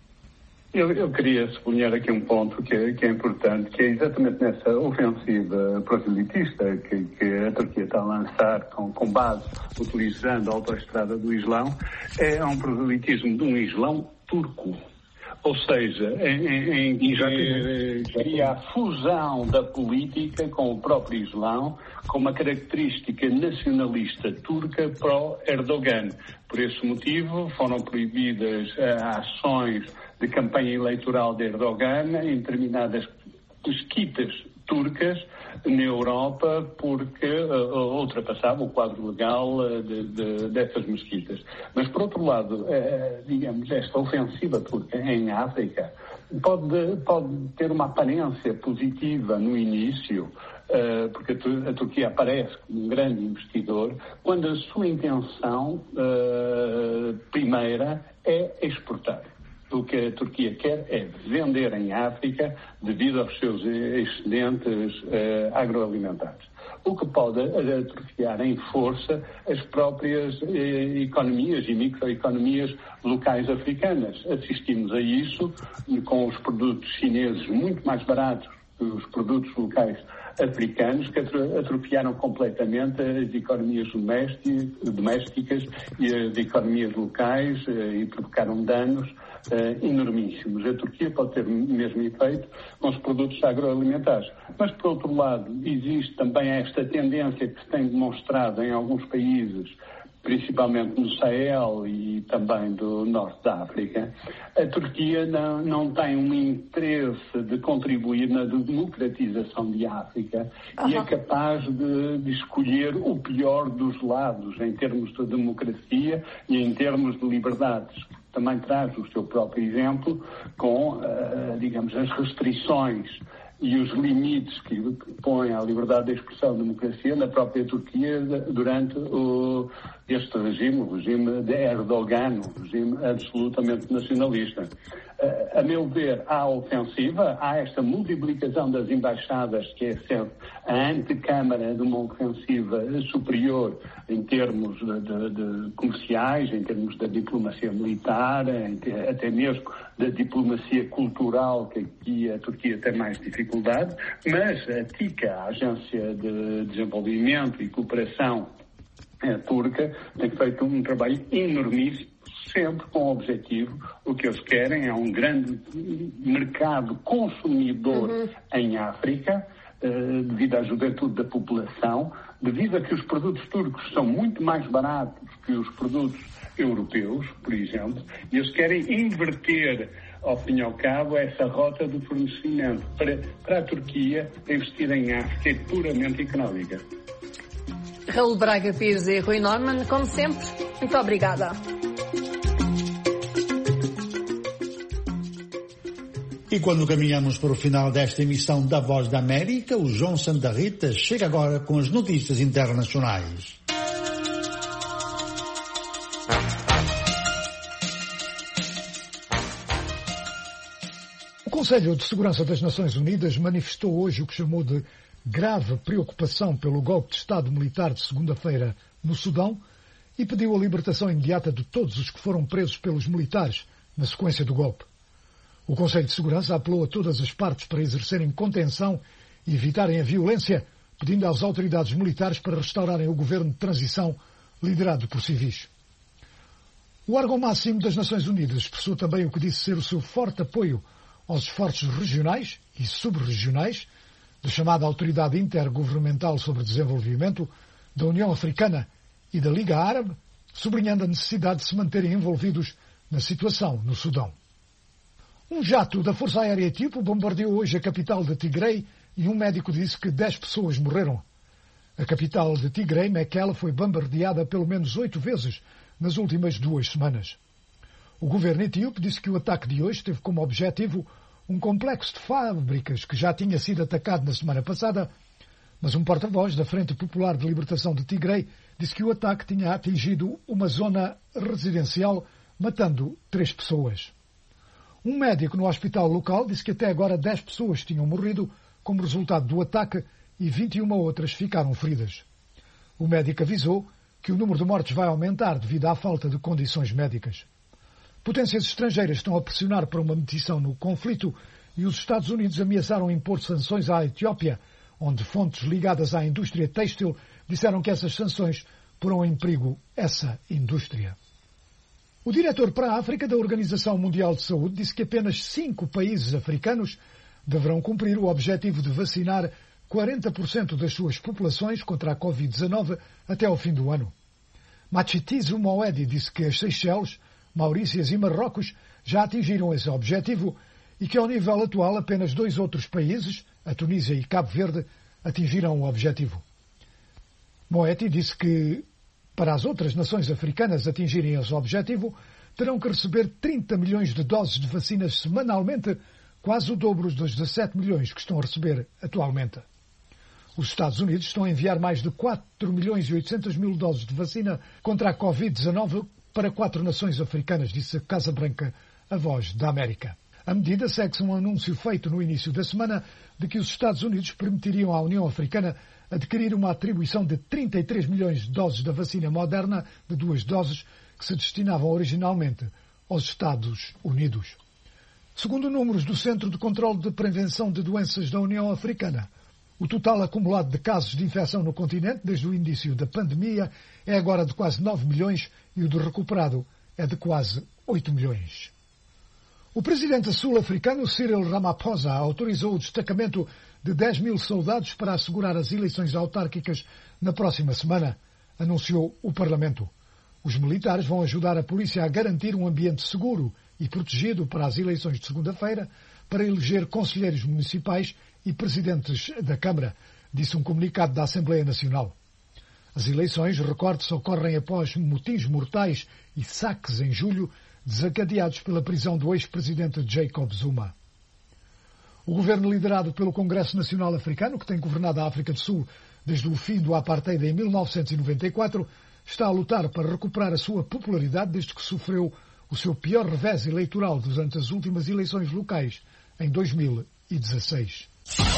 Eu, eu queria sublinhar aqui um ponto que é, que é importante, que é exatamente nessa ofensiva proselitista que, que a Turquia está a lançar com, com base, utilizando a autoestrada do Islão, é um proselitismo de um Islão turco. Ou seja, em, em, em que cria a fusão da política com o próprio Islão, com uma característica nacionalista turca pró-Erdogan. Por esse motivo foram proibidas uh, ações de campanha eleitoral de Erdogan em determinadas mesquitas turcas na Europa, porque uh, ultrapassava o quadro legal uh, de, de, dessas mesquitas. Mas, por outro lado, uh, digamos, esta ofensiva turca em África pode, pode ter uma aparência positiva no início, uh, porque a, a Turquia aparece como um grande investidor, quando a sua intenção uh, primeira é exportar. O que a Turquia quer é vender em África devido aos seus excedentes uh, agroalimentares. O que pode atrofiar em força as próprias uh, economias e microeconomias locais africanas. Assistimos a isso com os produtos chineses muito mais baratos que os produtos locais africanos, que atrofiaram completamente as economias domésticas e as economias locais e provocaram danos uh, enormíssimos. A Turquia pode ter o mesmo efeito com os produtos agroalimentares. Mas, por outro lado, existe também esta tendência que se tem demonstrado em alguns países, principalmente no Sahel e também do norte da África. A Turquia não, não tem um interesse de contribuir na democratização de África uhum. e é capaz de, de escolher o pior dos lados em termos de democracia e em termos de liberdades. Também traz o seu próprio exemplo com, uh, digamos, as restrições e os limites que põem à liberdade de expressão e democracia na própria Turquia durante o, este regime, o regime de Erdogan, um regime absolutamente nacionalista. A meu ver, há a ofensiva, há esta multiplicação das embaixadas, que é sempre a antecâmara de uma ofensiva superior em termos de, de, de comerciais, em termos da diplomacia militar, até mesmo da diplomacia cultural, que aqui a Turquia tem mais dificuldade, mas a TİKA, a Agência de Desenvolvimento e Cooperação a turca, tem feito um trabalho enormíssimo, sempre com o objetivo, o que eles querem é um grande mercado consumidor uhum. em África, uh, devido à juventude da população, devido a que os produtos turcos são muito mais baratos que os produtos europeus, por exemplo, e eles querem inverter, ao fim e ao cabo, essa rota do fornecimento para, para a Turquia. Investir em África é puramente económica. Raul Braga Pires e Rui Norman, como sempre, muito obrigada. E quando caminhamos para o final desta emissão da Voz da América, o João Santa Rita chega agora com as notícias internacionais. O Conselho de Segurança das Nações Unidas manifestou hoje o que chamou de grave preocupação pelo golpe de Estado militar de segunda-feira no Sudão e pediu a libertação imediata de todos os que foram presos pelos militares na sequência do golpe. O Conselho de Segurança apelou a todas as partes para exercerem contenção e evitarem a violência, pedindo às autoridades militares para restaurarem o governo de transição liderado por civis. O órgão máximo das Nações Unidas expressou também o que disse ser o seu forte apoio aos esforços regionais e sub-regionais da chamada Autoridade Intergovernamental sobre Desenvolvimento, da União Africana e da Liga Árabe, sublinhando a necessidade de se manterem envolvidos na situação no Sudão. Um jato da Força Aérea Etíope bombardeou hoje a capital de Tigray e um médico disse que dez pessoas morreram. A capital de Tigray, Mekelle, foi bombardeada pelo menos oito vezes nas últimas duas semanas. O governo etíope disse que o ataque de hoje teve como objetivo um complexo de fábricas que já tinha sido atacado na semana passada, mas um porta-voz da Frente Popular de Libertação de Tigray disse que o ataque tinha atingido uma zona residencial matando três pessoas. Um médico no hospital local disse que até agora dez pessoas tinham morrido como resultado do ataque e vinte e uma outras ficaram feridas. O médico avisou que o número de mortes vai aumentar devido à falta de condições médicas. Potências estrangeiras estão a pressionar para uma mediação no conflito e os Estados Unidos ameaçaram impor sanções à Etiópia, onde fontes ligadas à indústria têxtil disseram que essas sanções porão em perigo essa indústria. O diretor para a África da Organização Mundial de Saúde disse que apenas cinco países africanos deverão cumprir o objetivo de vacinar quarenta por cento das suas populações contra a covid dezanove até ao fim do ano. Matshidiso Moedi disse que as Seychelles, Maurícias e Marrocos já atingiram esse objetivo e que ao nível atual apenas dois outros países, a Tunísia e Cabo Verde, atingiram o objetivo. Moeti disse que para as outras nações africanas atingirem esse objetivo, terão que receber trinta milhões de doses de vacinas semanalmente, quase o dobro dos dezassete milhões que estão a receber atualmente. Os Estados Unidos estão a enviar mais de quatro milhões e oitocentas mil doses de vacina contra a covid dezanove para quatro nações africanas, disse a Casa Branca, a Voz da América. A medida segue-se um anúncio feito no início da semana de que os Estados Unidos permitiriam à União Africana adquirir uma atribuição de trinta e três milhões de doses da vacina Moderna, de duas doses, que se destinavam originalmente aos Estados Unidos. Segundo números do Centro de Controlo de Prevenção de Doenças da União Africana, o total acumulado de casos de infecção no continente desde o início da pandemia é agora de quase nove milhões e o de recuperado é de quase oito milhões. O presidente sul-africano Cyril Ramaphosa autorizou o destacamento de dez mil soldados para assegurar as eleições autárquicas na próxima semana, anunciou o Parlamento. Os militares vão ajudar a polícia a garantir um ambiente seguro e protegido para as eleições de segunda-feira, para eleger conselheiros municipais e presidentes da Câmara, disse um comunicado da Assembleia Nacional. As eleições, recorde-se, ocorrem após motins mortais e saques em julho, desencadeados pela prisão do ex-presidente Jacob Zuma. O governo liderado pelo Congresso Nacional Africano, que tem governado a África do Sul desde o fim do apartheid em mil novecentos e noventa e quatro, está a lutar para recuperar a sua popularidade desde que sofreu o seu pior revés eleitoral durante as últimas eleições locais, em dois mil e dezasseis.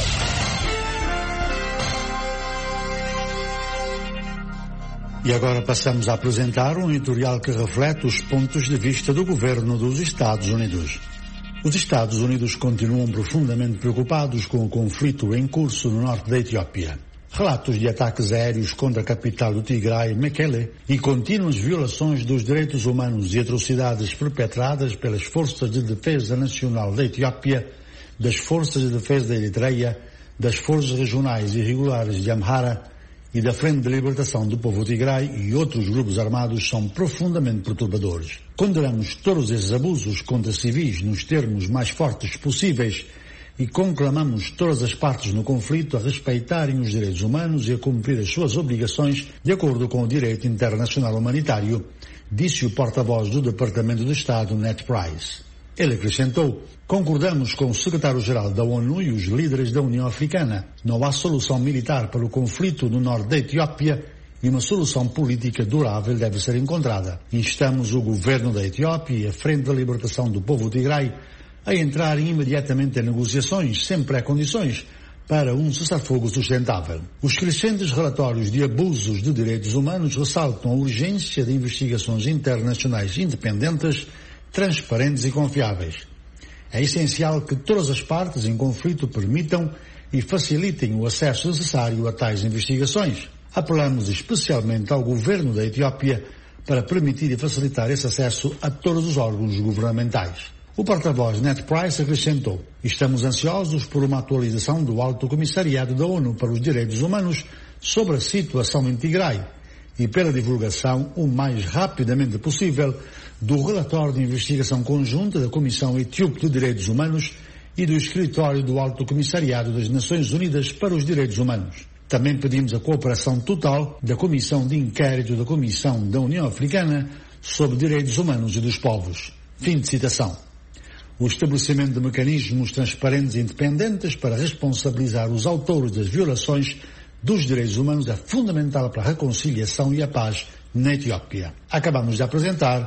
E agora passamos a apresentar um editorial que reflete os pontos de vista do governo dos Estados Unidos. Os Estados Unidos continuam profundamente preocupados com o conflito em curso no norte da Etiópia. Relatos de ataques aéreos contra a capital do Tigray, Mekele, e contínuas violações dos direitos humanos e atrocidades perpetradas pelas Forças de Defesa Nacional da Etiópia, das Forças de Defesa da Eritreia, das Forças Regionais e Regulares de Amhara e da Frente de Libertação do Povo Tigray e outros grupos armados são profundamente perturbadores. Condenamos todos esses abusos contra civis nos termos mais fortes possíveis e conclamamos todas as partes no conflito a respeitarem os direitos humanos e a cumprir as suas obrigações de acordo com o direito internacional humanitário, disse o porta-voz do Departamento de Estado, Ned Price. Ele acrescentou: concordamos com o secretário-geral da ONU e os líderes da União Africana. Não há solução militar para o conflito no norte da Etiópia e uma solução política durável deve ser encontrada. Instamos o governo da Etiópia e a Frente da Libertação do Povo Tigray a entrarem imediatamente em negociações, sem pré-condições, para um cessar-fogo sustentável. Os crescentes relatórios de abusos de direitos humanos ressaltam a urgência de investigações internacionais independentes, transparentes e confiáveis. É essencial que todas as partes em conflito permitam e facilitem o acesso necessário a tais investigações. Apelamos especialmente ao governo da Etiópia para permitir e facilitar esse acesso a todos os órgãos governamentais. O porta-voz Ned Price acrescentou: estamos ansiosos por uma atualização do Alto Comissariado da ONU para os Direitos Humanos sobre a situação em Tigray e pela divulgação o mais rapidamente possível do relatório de investigação conjunta da Comissão Etíope de Direitos Humanos e do Escritório do Alto Comissariado das Nações Unidas para os Direitos Humanos. Também pedimos a cooperação total da Comissão de Inquérito da Comissão da União Africana sobre Direitos Humanos e dos Povos. Fim de citação. O estabelecimento de mecanismos transparentes e independentes para responsabilizar os autores das violações dos direitos humanos é fundamental para a reconciliação e a paz na Etiópia. Acabamos de apresentar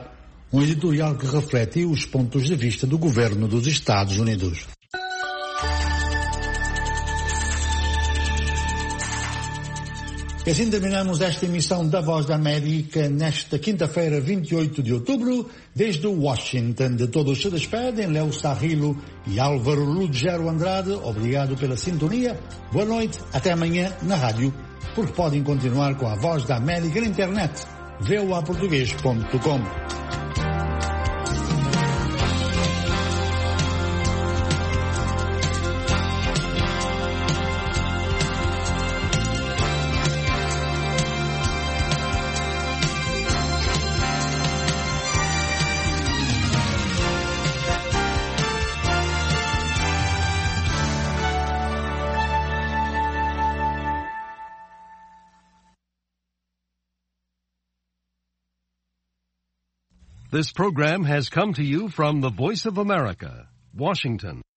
Um editorial que reflete os pontos de vista do governo dos Estados Unidos. E assim terminamos esta emissão da Voz da América nesta quinta-feira, vinte e oito de outubro. Desde Washington, de todos se despedem Léo Sarrilo e Álvaro Lugero Andrade. Obrigado pela sintonia. Boa noite. Até amanhã na rádio, porque podem continuar com a Voz da América na internet. v o a português ponto com. This program has come to you from the Voice of America, Washington.